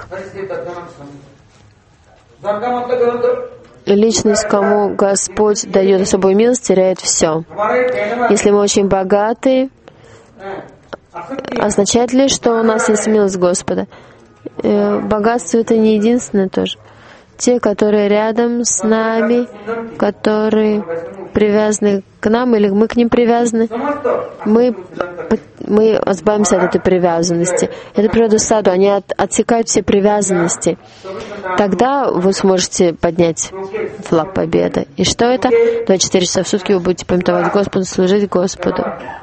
Личность, кому Господь дает особую милость, теряет все. Если мы очень богаты, означает ли, что у нас есть милость Господа? Богатство — это не единственное тоже. Те, которые рядом с нами, которые привязаны к нам, или мы к ним привязаны, мы, мы избавимся от этой привязанности. Это природа саду, они от, отсекают все привязанности. Тогда вы сможете поднять флаг победы. И что это? двадцать четыре часа в сутки вы будете памятовать Господу, служить Господу.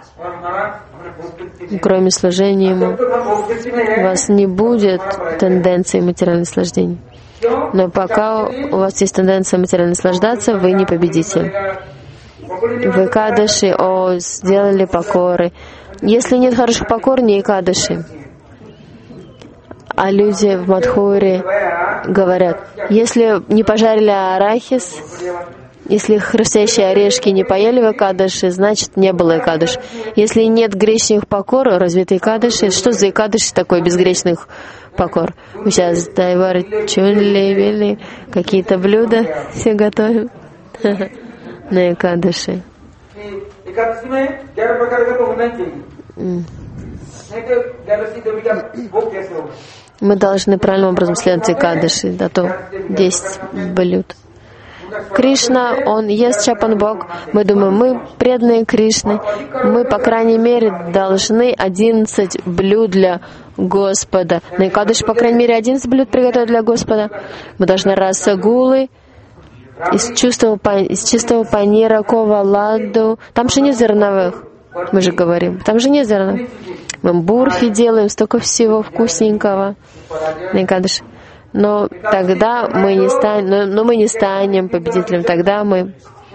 Кроме служения Ему, у вас не будет тенденции материальных наслаждений. Но пока у вас есть тенденция материально наслаждаться, вы не победитель. Вы Экадыши, о, сделали покоры. Если нет хороших покор, не Экадыши. А люди в Мадхуре говорят: если не пожарили арахис, если хрустящие орешки не поели в Экадыши, значит, не было Экадыши. Если нет гречных покор, разве это Экадыши? Что за Экадыши такое без гречных покор? Мы сейчас дайвары, чунли, вели, какие-то блюда все готовим на Экадыши. Мы должны правильным образом следовать Экадыши, а то десять блюд. Кришна, Он ест чапанбок. Мы думаем, мы преданные Кришны. Мы, по крайней мере, должны одиннадцать блюд для Господа. На Экадыши, по крайней мере, одиннадцать блюд приготовить для Господа. Мы должны расагулы из чистого, из чистого панира, кова, ладу. Там же нет зерновых, мы же говорим. Там же нет зерновых. Мы бурхи делаем, столько всего вкусненького на Экадыши. Но тогда мы не станем, но, но мы не станем победителем, тогда мы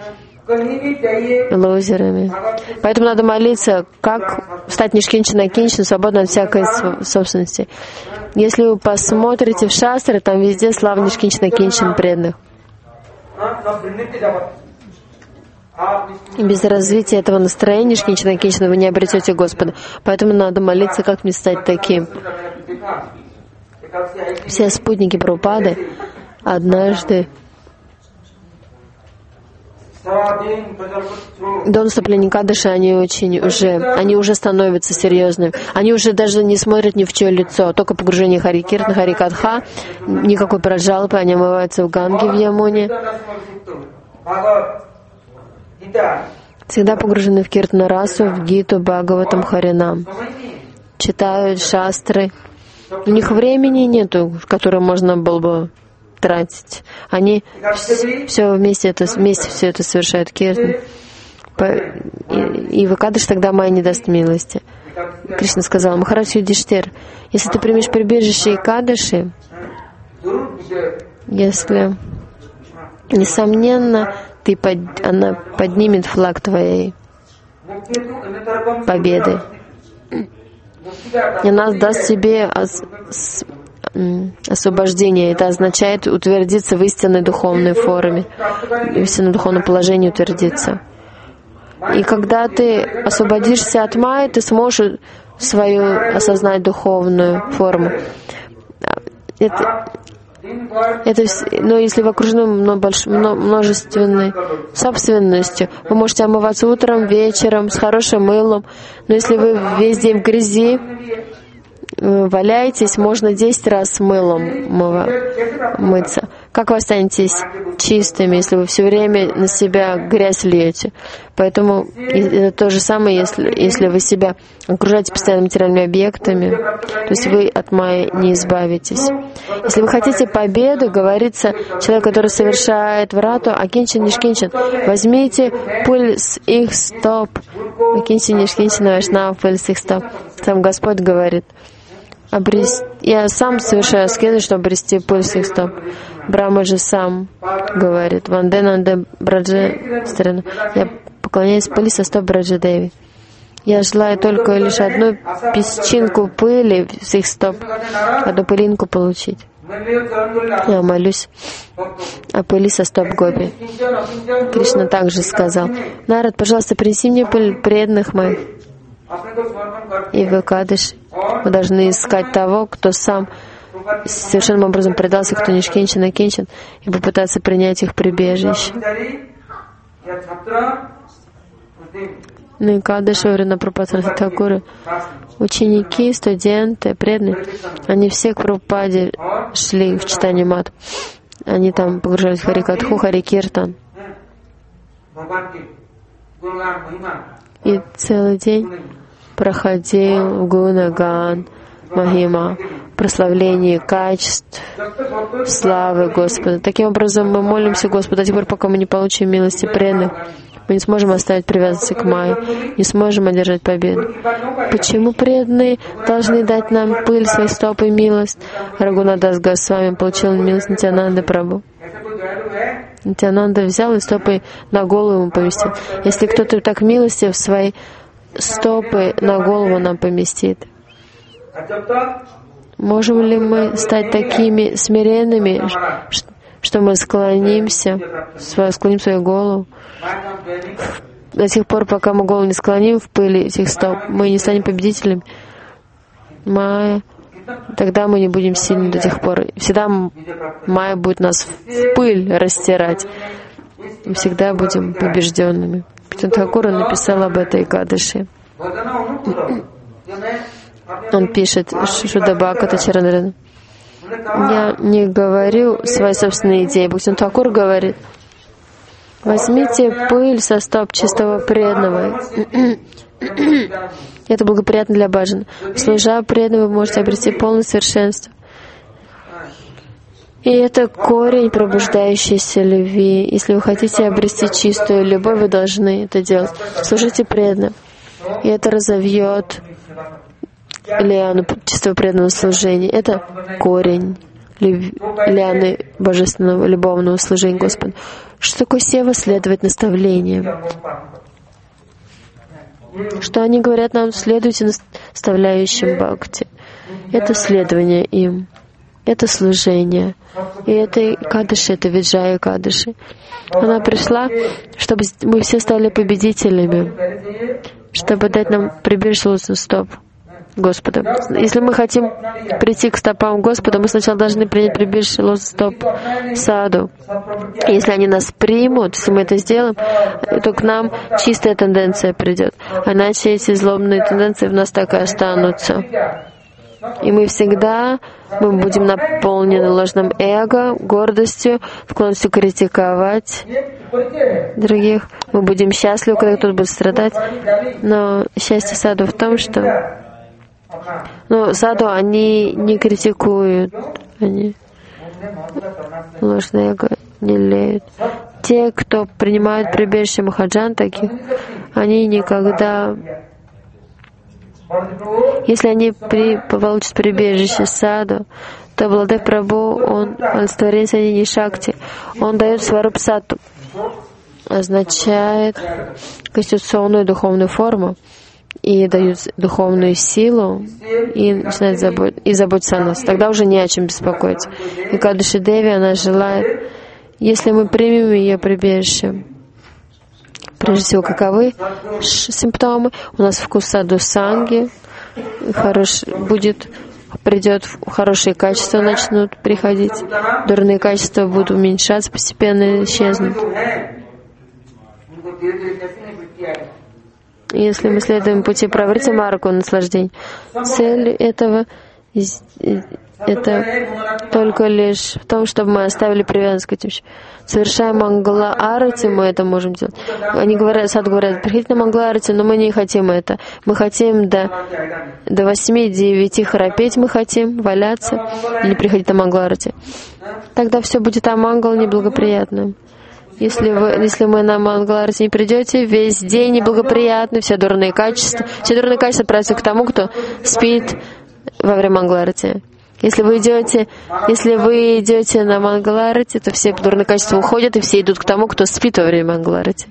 лузерами. Поэтому надо молиться, как стать нишкинчин, кинчин, свободным от всякой собственности. Если вы посмотрите в шастры, там везде слава нишкинчин, кинчин преданных. И без развития этого настроения, Шкинчана Кинчана, вы не обретете Господа. Поэтому надо молиться, как мне стать таким. Все спутники Прабхупады однажды до наступления Кадыши они очень уже, они уже становятся серьезными. Они уже даже не смотрят ни в чье лицо, только погружение Хари Киртана, Хари Катха, никакой праджалпы, они омываются в Ганге в Ямуне. Всегда погружены в Киртана Расу, в Гиту, Бхагаватам, Харинам. Читают шастры. У них времени нету, которое можно было бы тратить. Они все вместе это, вместе все это совершают Киртан. И, и Вакадыш тогда Майя не даст милости. Кришна сказал: Махарадж Юдиштхир, если ты примешь прибежище Экадаши, если, несомненно, ты под, она поднимет флаг твоей победы. И она даст тебе ос, с, освобождение. Это означает утвердиться в истинной духовной форме, в истинном духовном положении утвердиться. И когда ты освободишься от майи, ты сможешь свою осознать духовную форму. Это, это, но если вы окружены множественной собственностью, вы можете омываться утром, вечером, с хорошим мылом, но если вы весь день в грязи валяетесь, можно десять раз с мылом мыться. Как вы останетесь чистыми, если вы все время на себя грязь льете? Поэтому это то же самое, если, если вы себя окружаете постоянно материальными объектами, то есть вы от майи не избавитесь. Если вы хотите победы, говорится, человек, который совершает врату, акинчин нишкинчин, возьмите пыль с их стоп. Акинчин нишкинчин вайшнав, пыль с их стоп. Сам Господь говорит: Обрести, я сам совершаю аскезы, чтобы обрести пыль с их стоп. Брахма же сам говорит: Ванденанде Браджа Старина. Я поклоняюсь пыли со стоп Браджа Деви. Я желаю только лишь одну песчинку пыли с их стоп, одну пылинку получить. Я молюсь о пыли со стоп Гопи. Кришна также сказал: Нарад, пожалуйста, принеси мне пыль преданных моих. И в Экадаши мы должны искать того, кто сам совершенным образом предался, кто не шкинчен, а кинчен, и попытаться принять их прибежище. На Экадаши во время Прабхупады Такуры ученики, студенты, преданные, они все к Прабхупаде шли в читание мат. Они там погружались в Хари Катху, Хари Киртан. И целый день проходил Гунаган, Махима, прославление качеств, славы Господа. Таким образом, мы молимся Господу до тех пор, пока мы не получим милости преданных. Мы не сможем оставить привязанности к майе, не сможем одержать победу. Почему преданные должны дать нам пыль своей стопы и милость? Рагунадас Госвами получил милость Нитьянанды Прабху. Нитьянанда взял и стопой на голову ему поместил. Если кто-то так милостив, свои стопы на голову нам поместит. Можем ли мы стать такими смиренными, что мы склонимся, склоним свою голову? До тех пор, пока мы голову не склоним в пыли этих стоп, мы не станем победителями. Майя. Тогда мы не будем сильны до тех пор. Всегда майя будет нас в пыль растирать. Мы всегда будем побежденными. Тхакура написал об этой Экадаши. Он пишет: Шудабака Чарандрана. Я не говорю свои собственные идеи. Бхактин Тхакур говорит: возьмите пыль со стоп чистого преданного. Это благоприятно для баджана. Служа преданному, вы можете обрести полное совершенство. И это корень пробуждающейся любви. Если вы хотите обрести чистую любовь, вы должны это делать. Служите преданно. И это разовьет лиану чистого преданного служения. Это корень любви, лианы божественного любовного служения Господу. Что такое сева? Следовать наставлениям. Что они говорят нам? Следуйте наставляющим бхакти. Это следование им. Это служение. И это Экадаши, это Виджая Экадаши. Она пришла, чтобы мы все стали победителями, чтобы дать нам прибежище лотосных стоп Господа. Если мы хотим прийти к стопам Господа, мы сначала должны принять прибежище лотосных стоп Саду. Если они нас примут, если мы это сделаем, то к нам чистая тенденция придет. Иначе эти злобные тенденции в нас так и останутся. И мы всегда мы будем наполнены ложным эго, гордостью, склонностью критиковать других. Мы будем счастливы, когда кто-то будет страдать. Но счастье саду в том, что ну, саду они не критикуют, они ложное эго не леют. Те, кто принимают прибежище Махаджан таких, они никогда... Если они при, получат прибежище саду, то Владыка Прабху, он олицетворение соединения Шакти, он дает сварупсату, означает конституционную духовную форму, и дают духовную силу, и начинает забот, и заботиться о нас. Тогда уже не о чем беспокоиться. И Экадаши Деви, она желает, если мы примем ее прибежище, прежде всего, каковы симптомы? У нас вкус саду санги, хорош, будет, придет, хорошие качества начнут приходить, дурные качества будут уменьшаться, постепенно исчезнут. Если мы следуем пути правриты марку наслаждения, цель этого это только лишь в том, чтобы мы оставили привязанность к этим вещам. Совершая мангала арати, мы это можем делать. Они говорят, сад говорят, приходите на мангала арати, но мы не хотим это. Мы хотим до, до восьми-девяти храпеть, мы хотим валяться или приходить на мангала арати. Тогда все будет амангал неблагоприятным. Если вы, если мы на мангала арати не придете, весь день неблагоприятный, все дурные качества, все дурные качества отправятся к тому, кто спит во время мангала арати. Если вы идете, если вы идете на мангала арати, то все дурные качества уходят, и все идут к тому, кто спит во время мангала арати.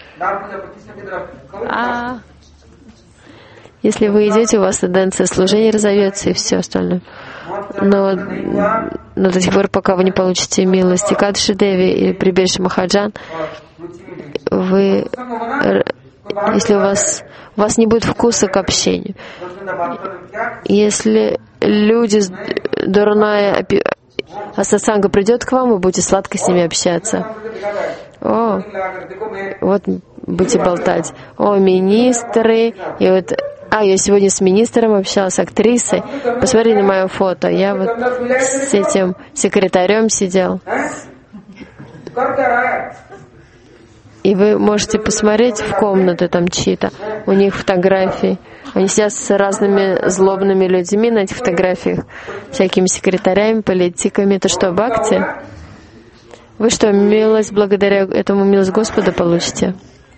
А если вы идете, у вас тенденция служения разовьется и все остальное. Но, но до тех пор, пока вы не получите милость Экадаши Деви или прибежище Махаджан, вы, если у вас, у вас не будет вкуса к общению. Если люди, дурная асасанга придет к вам, вы будете сладко с ними общаться. О, вот будете болтать. О, министры, и вот... А, я сегодня с министром общалась, с актрисой. Посмотри на мое фото. Я вот с этим секретарем сидел. И вы можете посмотреть в комнату там чьи-то. У них фотографии. Они сидят с разными злобными людьми на этих фотографиях. Всякими секретарями, политиками. Это что, бхакти? Вы что, милость благодаря этому милость Господа получите?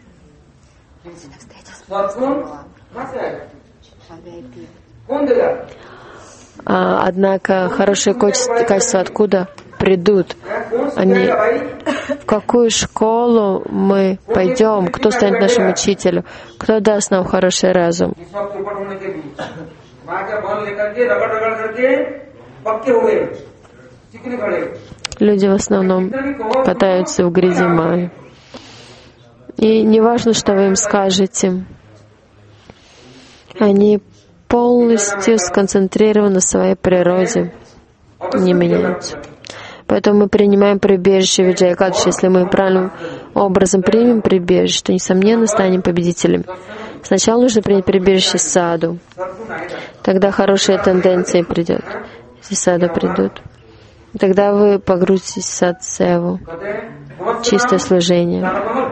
А, однако хорошие качества, качества откуда придут? Они, в какую школу мы пойдем? Кто станет нашим учителем? Кто даст нам хороший разум? Люди в основном катаются в грязи майи. И не важно, что вы им скажете. Они полностью сконцентрированы на своей природе, не меняются. Поэтому мы принимаем прибежище Виджая Экадаши. Если мы правильным образом примем прибежище, то, несомненно, станем победителями. Сначала нужно принять прибежище саду. Тогда хорошая тенденция придет. Если саду придут, тогда вы погрузитесь в сад севу, чистое служение.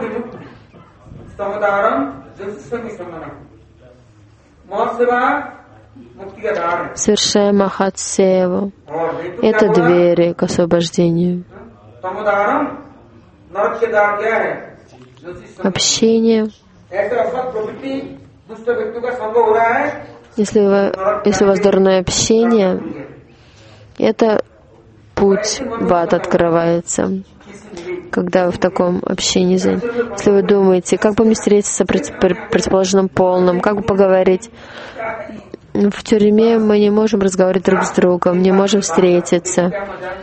Совершая махат-севу. Это двери к освобождению. Общение. Если, вы, если у вас дурное общение, это путь в ад открывается, когда вы в таком общении заняты. Если вы думаете, как бы мне встретиться с противоположным полным, как бы поговорить, В тюрьме мы не можем разговаривать друг с другом, не можем встретиться.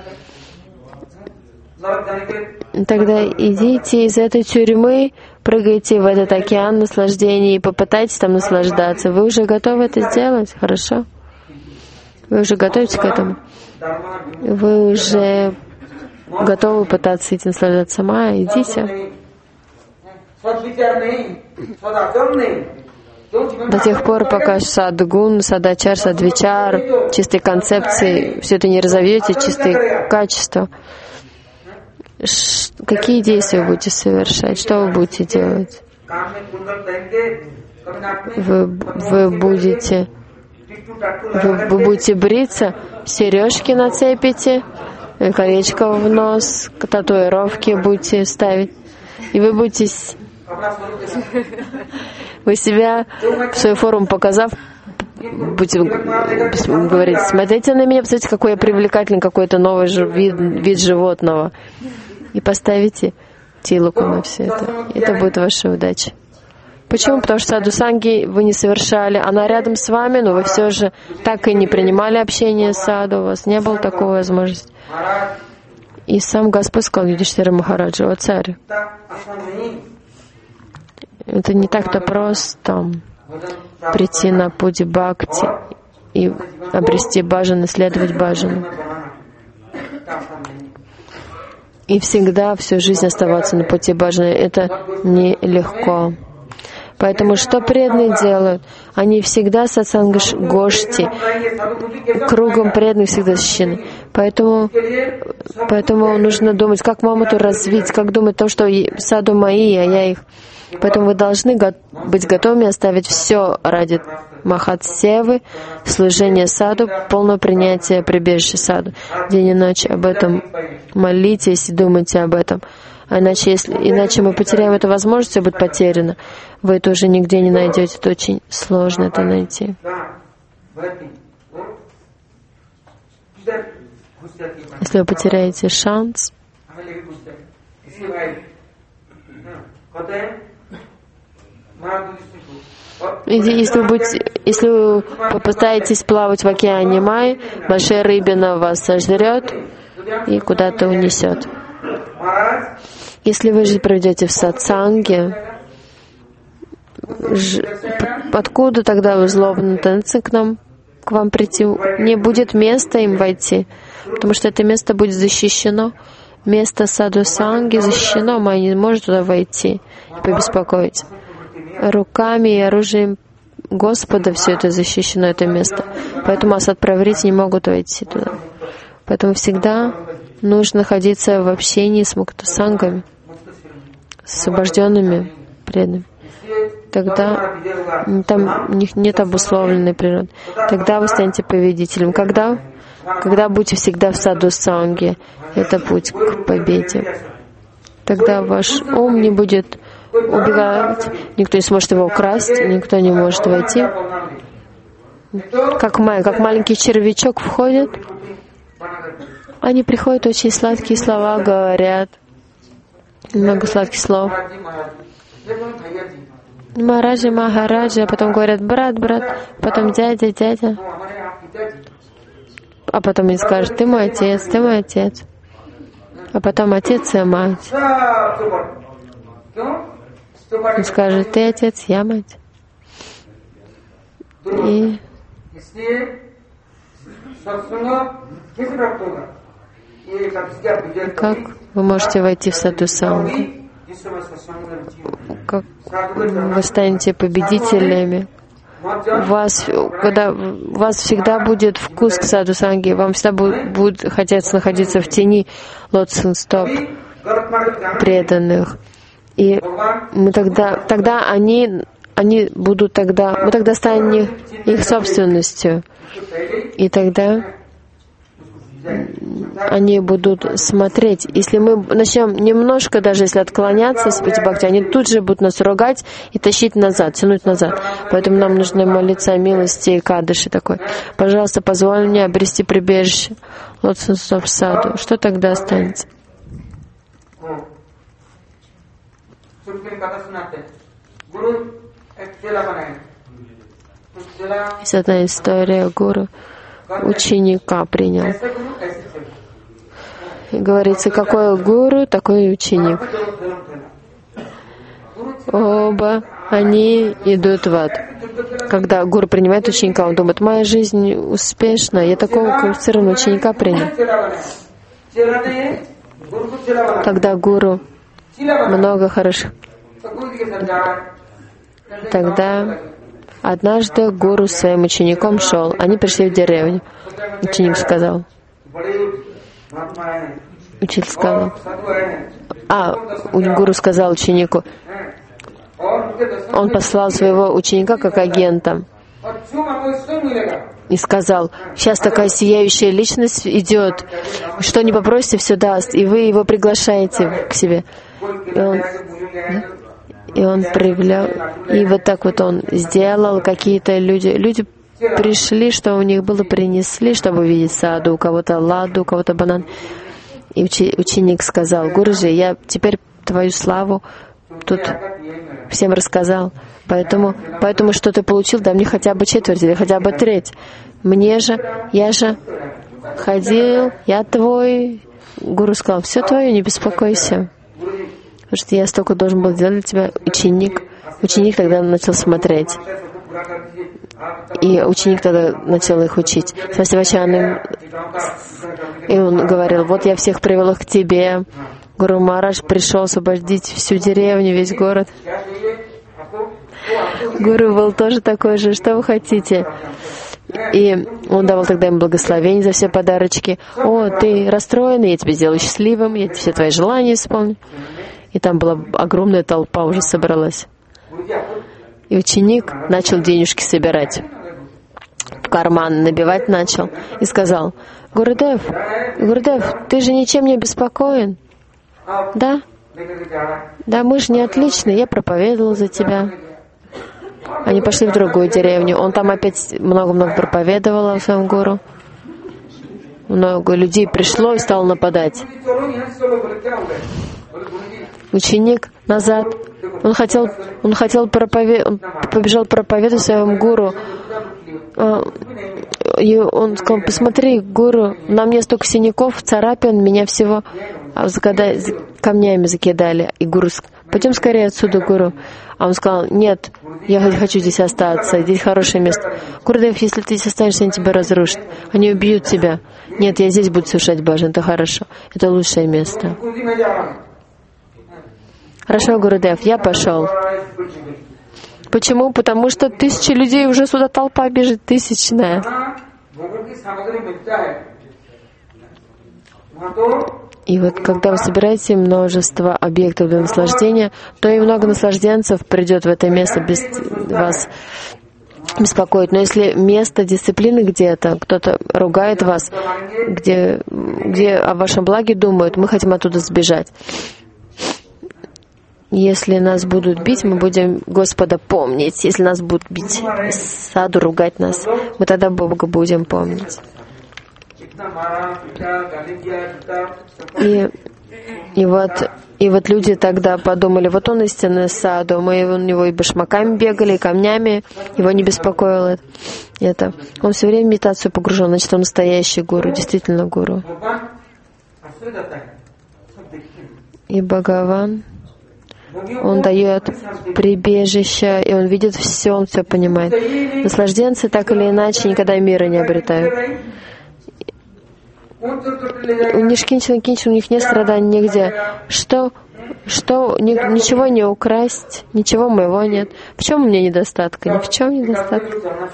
Тогда идите из этой тюрьмы, прыгайте в этот океан наслаждений и попытайтесь там наслаждаться. Вы уже готовы это сделать? Хорошо? Вы уже готовитесь к этому? Вы уже готовы пытаться идти наслаждаться сама? Идите. До тех пор, пока садгун, садачар, садвичар, чистые концепции, все это не разовьете, чистые качества, Ш- какие действия вы будете совершать? Что вы будете делать? Вы, вы будете вы, вы будете бриться, сережки нацепите, колечко в нос, татуировки будете ставить, и вы будете вы себя в свою форму показав, будете говорить: смотрите на меня, посмотрите, какой я привлекательный, какой-то новый вид, вид животного. И поставите тилоку на все это. Это будет ваша удача. Почему? Потому что саду-санги вы не совершали. Она рядом с вами, но вы все же так и не принимали общение с саду. У вас не было такой возможности. И сам Господь сказал Юдхиштира Махараджа: о царь, это не так-то просто прийти на путь бхакти и обрести баджан, исследовать баджан. И всегда всю жизнь оставаться на пути баджаны. Это нелегко. Поэтому что преданные делают? Они всегда сатсанга-гошти, кругом преданных всегда защищены. Поэтому, поэтому нужно думать, как мамату развить, как думать о том, что саду мои, а я их. Поэтому вы должны быть готовыми оставить все ради махат-севы, служения саду, полного принятия прибежища саду. День и ночь об этом молитесь и думайте об этом. А иначе, если, иначе мы потеряем эту возможность, все будет потеряно. Вы это уже нигде не найдете, это очень сложно это найти. Если вы потеряете шанс, если вы, будете, если вы попытаетесь плавать в океане Май, большая рыбина вас сожрет и куда-то унесет. Если вы же проведете в сатсанге, ж... откуда тогда злобные танцы к нам, к вам прийти? Не будет места им войти, потому что это место будет защищено. Место саду-санги защищено, Май не может туда войти и побеспокоить. Руками и оружием Господа все это защищено, это место. Поэтому асад-праврити не могут войти туда. Поэтому всегда нужно находиться в общении с мукта-сангами, с освобожденными преданными. Тогда там у них нет обусловленной природы. Тогда вы станете победителем. Когда? Когда будете всегда в саду-санге. Это путь к победе. Тогда ваш ум не будет убегать, никто не сможет его украсть, никто не может войти. Как, май, как маленький червячок входит, они приходят, очень сладкие слова говорят, много сладких слов. Махараджа, Махараджа, потом говорят: брат, брат, потом дядя, дядя, а потом они скажут: ты мой отец, ты мой отец, а потом отец и мать. Он скажет: ты отец, я мать. И как вы можете войти в саду-сангу? Как вы станете победителями? У вас, когда, у вас всегда будет вкус к саду-санге, вам всегда будет, будет хотеться находиться в тени лотосных стоп преданных. И мы тогда, тогда они, они будут тогда, мы тогда станем их собственностью. И тогда они будут смотреть. Если мы начнем немножко, даже если отклоняться с пути бхакти, они тут же будут нас ругать и тащить назад, тянуть назад. Поэтому нам нужно молиться о милости и кадыши такой. Пожалуйста, позволь мне обрести прибежище лотосного саду. Что тогда останется? Есть одна история, гуру ученика принял. И говорится, какой гуру, такой и ученик. Оба они идут в ад. Когда гуру принимает ученика, он думает, моя жизнь успешна, я такого квалифицированного ученика принял. Когда гуру много хороших, тогда однажды гуру с своим учеником шел, они пришли в деревню. Ученик сказал, учитель сказал, а, гуру сказал ученику, он послал своего ученика как агента и сказал, сейчас такая сияющая личность идет, что не попросите, все даст, и вы его приглашаете к себе. И он, и он проявлял, и вот так вот он сделал, какие-то люди, люди пришли, что у них было, принесли, чтобы увидеть саду, у кого-то ладу, у кого-то банан. И учи, ученик сказал, Гуруджи, я теперь твою славу тут всем рассказал, поэтому, поэтому что ты получил, дай мне хотя бы четверть или хотя бы треть. Мне же, я же ходил, я твой. Гуру сказал, все твое, не беспокойся. Потому что я столько должен был сделать для тебя. Ученик, ученик тогда начал смотреть. И ученик тогда начал их учить. И он говорил, вот я всех привел их к тебе. Гуру Махарадж пришел освободить всю деревню, весь город. Гуру был тоже такой же, что вы хотите? И он давал тогда им благословение за все подарочки. О, ты расстроенный, я тебя сделаю счастливым, я все твои желания исполню. И там была огромная толпа уже собралась. И ученик начал денежки собирать, в карман набивать начал. И сказал, Гурудев, Гурудев, ты же ничем не обеспокоен? Да? Да, мы же не отличны, я проповедовал за тебя. Они пошли в другую деревню. Он там опять много-много проповедовал о своем гуру. Много людей пришло и стал нападать. Ученик назад. Он хотел, он хотел проповедовать, он побежал проповедовать своему гуру. И он сказал, посмотри, гуру, на мне столько синяков, царапин, меня всего камнями закидали. И гуру сказал, пойдем скорее отсюда, гуру. А он сказал, нет, я хочу здесь остаться, здесь хорошее место. Гурудев, если ты здесь останешься, они тебя разрушат. Они убьют тебя. Нет, я здесь буду совершать баджан, это хорошо. Это лучшее место. Хорошо, Гурудев, я пошел. Почему? Потому что тысячи людей, уже сюда толпа бежит, тысячная. И вот когда вы собираете множество объектов для наслаждения, то и много наслажденцев придет в это место без вас беспокоить. Но если место дисциплины где-то, кто-то ругает вас, где, где о вашем благе думают, мы хотим оттуда сбежать. Если нас будут бить, мы будем Господа помнить. Если нас будут бить, саду ругать нас, мы тогда Бога будем помнить. И, и, вот, и вот люди тогда подумали, вот он истинный саду, мы у него и башмаками бегали, и камнями, его не беспокоило это. Он все время в медитацию погружен, значит, он настоящий гуру, действительно гуру. И Бхагаван, он дает прибежище, и он видит все, он все понимает. Наслажденцы так или иначе никогда мира не обретают. У Нишкинчина Кинчина у них нет страданий нигде. Что, что ни, ничего не украсть, ничего моего нет. В чем у меня недостатка? Ни в чем недостатка.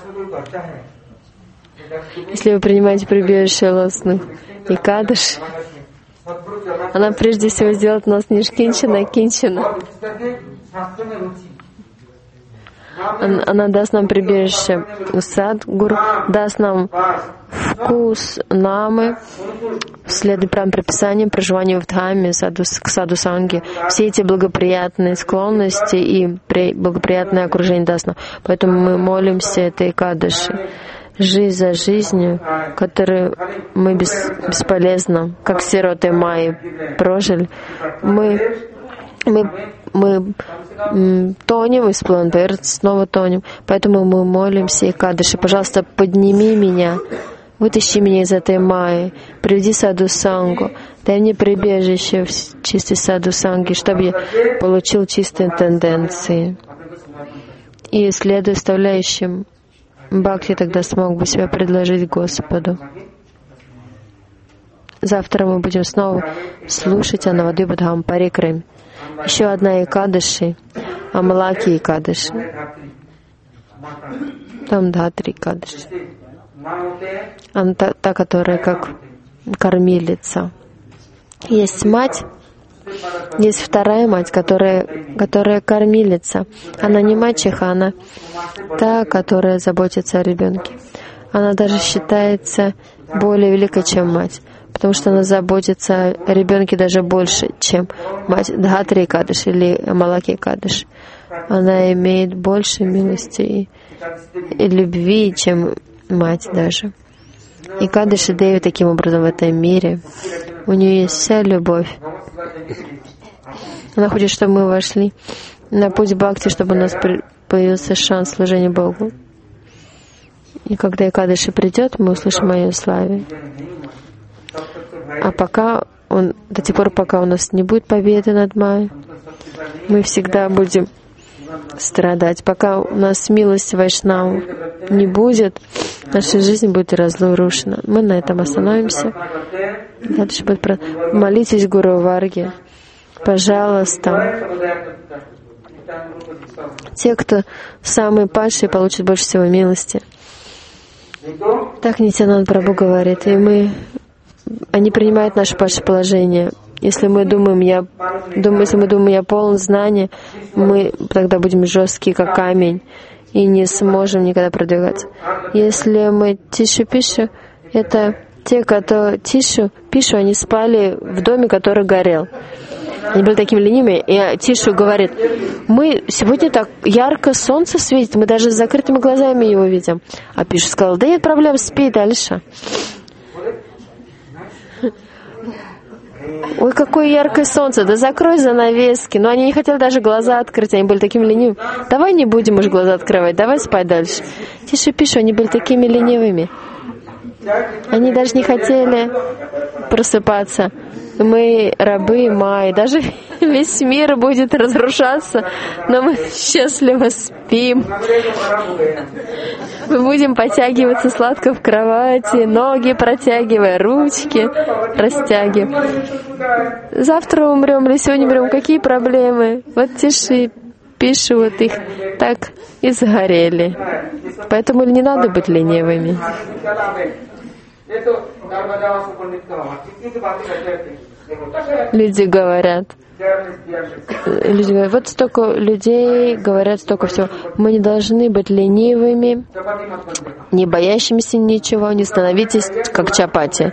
Если вы принимаете прибежище лосных и кадыш, она прежде всего сделает нас Нишкинчина Кинчина. Она даст нам прибежище Садгуру, даст нам вкус намы, следуя прям предписаниям, проживанию в Дхамме, саду, к саду санги. Все эти благоприятные склонности и благоприятное окружение даст нам. Поэтому мы молимся этой Экадаши. Жизнь за жизнью, которую мы бес, бесполезно, как сироты Майи, прожили, мы Мы, мы м, тонем, и всплываем поверхность, снова тонем. Поэтому мы молимся, Экадаши, пожалуйста, подними меня, вытащи меня из этой майи, приведи саду сангу, дай мне прибежище в чистой саду санги, чтобы я получил чистые тенденции. И следуя вставляющим бхакти, тогда смог бы себя предложить Господу. Завтра мы будем снова слушать о Навадвипадхам Парикраме. Еще одна Экадаши, Амалаки Экадаши. Там Дхатри Экадаши. Она та, та, которая как кормилица. Есть мать, есть вторая мать, которая, которая кормилица. Она не мачеха, она та, которая заботится о ребенке. Она даже считается более великой, чем мать, потому что она заботится о ребенке даже больше, чем мать Дхатри Экадаши или Амалаки Экадаши. Она имеет больше милости и, и любви, чем мать даже. И Экадаши Деви таким образом в этом мире. У нее есть вся любовь. Она хочет, чтобы мы вошли на путь бхакти, чтобы у нас появился шанс служения Богу. И когда Экадаши придет, мы услышим о ее славе. А пока он, до тех пор, пока у нас не будет победы над Майей, мы всегда будем страдать. Пока у нас милость Вайшнаву не будет, наша жизнь будет разрушена. Мы на этом остановимся. Дальше будет про... Молитесь Гуру Варге. Пожалуйста. Те, кто самые падшие, получат больше всего милости. Так Нитьянанда Прабху говорит. И мы... Они принимают наше падшее положение. Если мы думаем, я думаю, если мы думаем, я полон знания, мы тогда будем жесткие, как камень, и не сможем никогда продвигаться. Если мы тише пишу, это те, кто тишу пишу, они спали в доме, который горел. Они были такими ленивыми, и Тишу говорит: мы сегодня так ярко солнце светит, мы даже с закрытыми глазами его видим. А Пишу сказал: да нет проблем, спи дальше. Ой, какое яркое солнце, да закрой занавески. Но они не хотели даже глаза открыть, они были такими ленивыми. Давай не будем уж глаза открывать, давай спать дальше. Тише Пишу, они были такими ленивыми. Они даже не хотели просыпаться. Мы рабы Майи, даже весь мир будет разрушаться, но мы счастливо спим. Мы будем подтягиваться сладко в кровати, ноги протягивая, ручки растягивая. Завтра умрем или сегодня умрем, какие проблемы? Вот Тиши Пишу, вот их так и сгорели. Поэтому не надо быть ленивыми. Люди говорят, люди говорят, вот столько людей говорят столько всего. Мы не должны быть ленивыми, не боящимися ничего, не становитесь как чапати.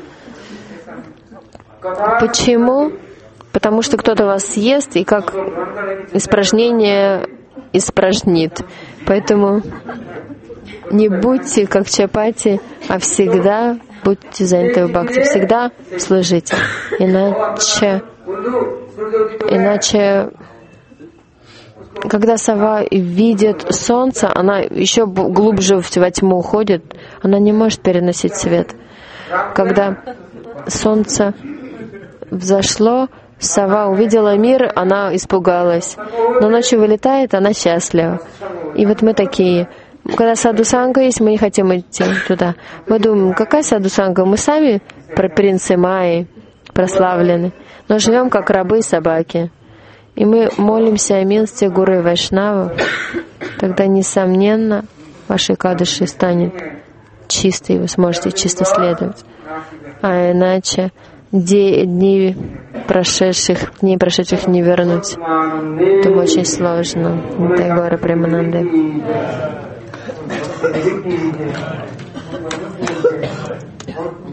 Почему? Потому что кто-то вас съест и как испражнение испражнит. Поэтому не будьте как чапати, а всегда будьте заняты в бхакти, всегда служите. Иначе, иначе, когда сова видит солнце, она еще глубже во тьму уходит, она не может переносить свет. Когда солнце взошло, сова увидела мир, она испугалась. Но ночью вылетает, она счастлива. И вот мы такие. Когда саду-санга есть, мы не хотим идти туда. Мы думаем, какая саду-санга? Мы сами про принцы Майи прославлены, но живем как рабы и собаки. И мы молимся о милости Гуру и Вайшнаву. Тогда, несомненно, вашей Экадаши станет чистой, и вы сможете чисто следовать. А иначе дни прошедших, дней прошедших не вернуть. Это очень сложно. Это Гора Премананды. Thank you.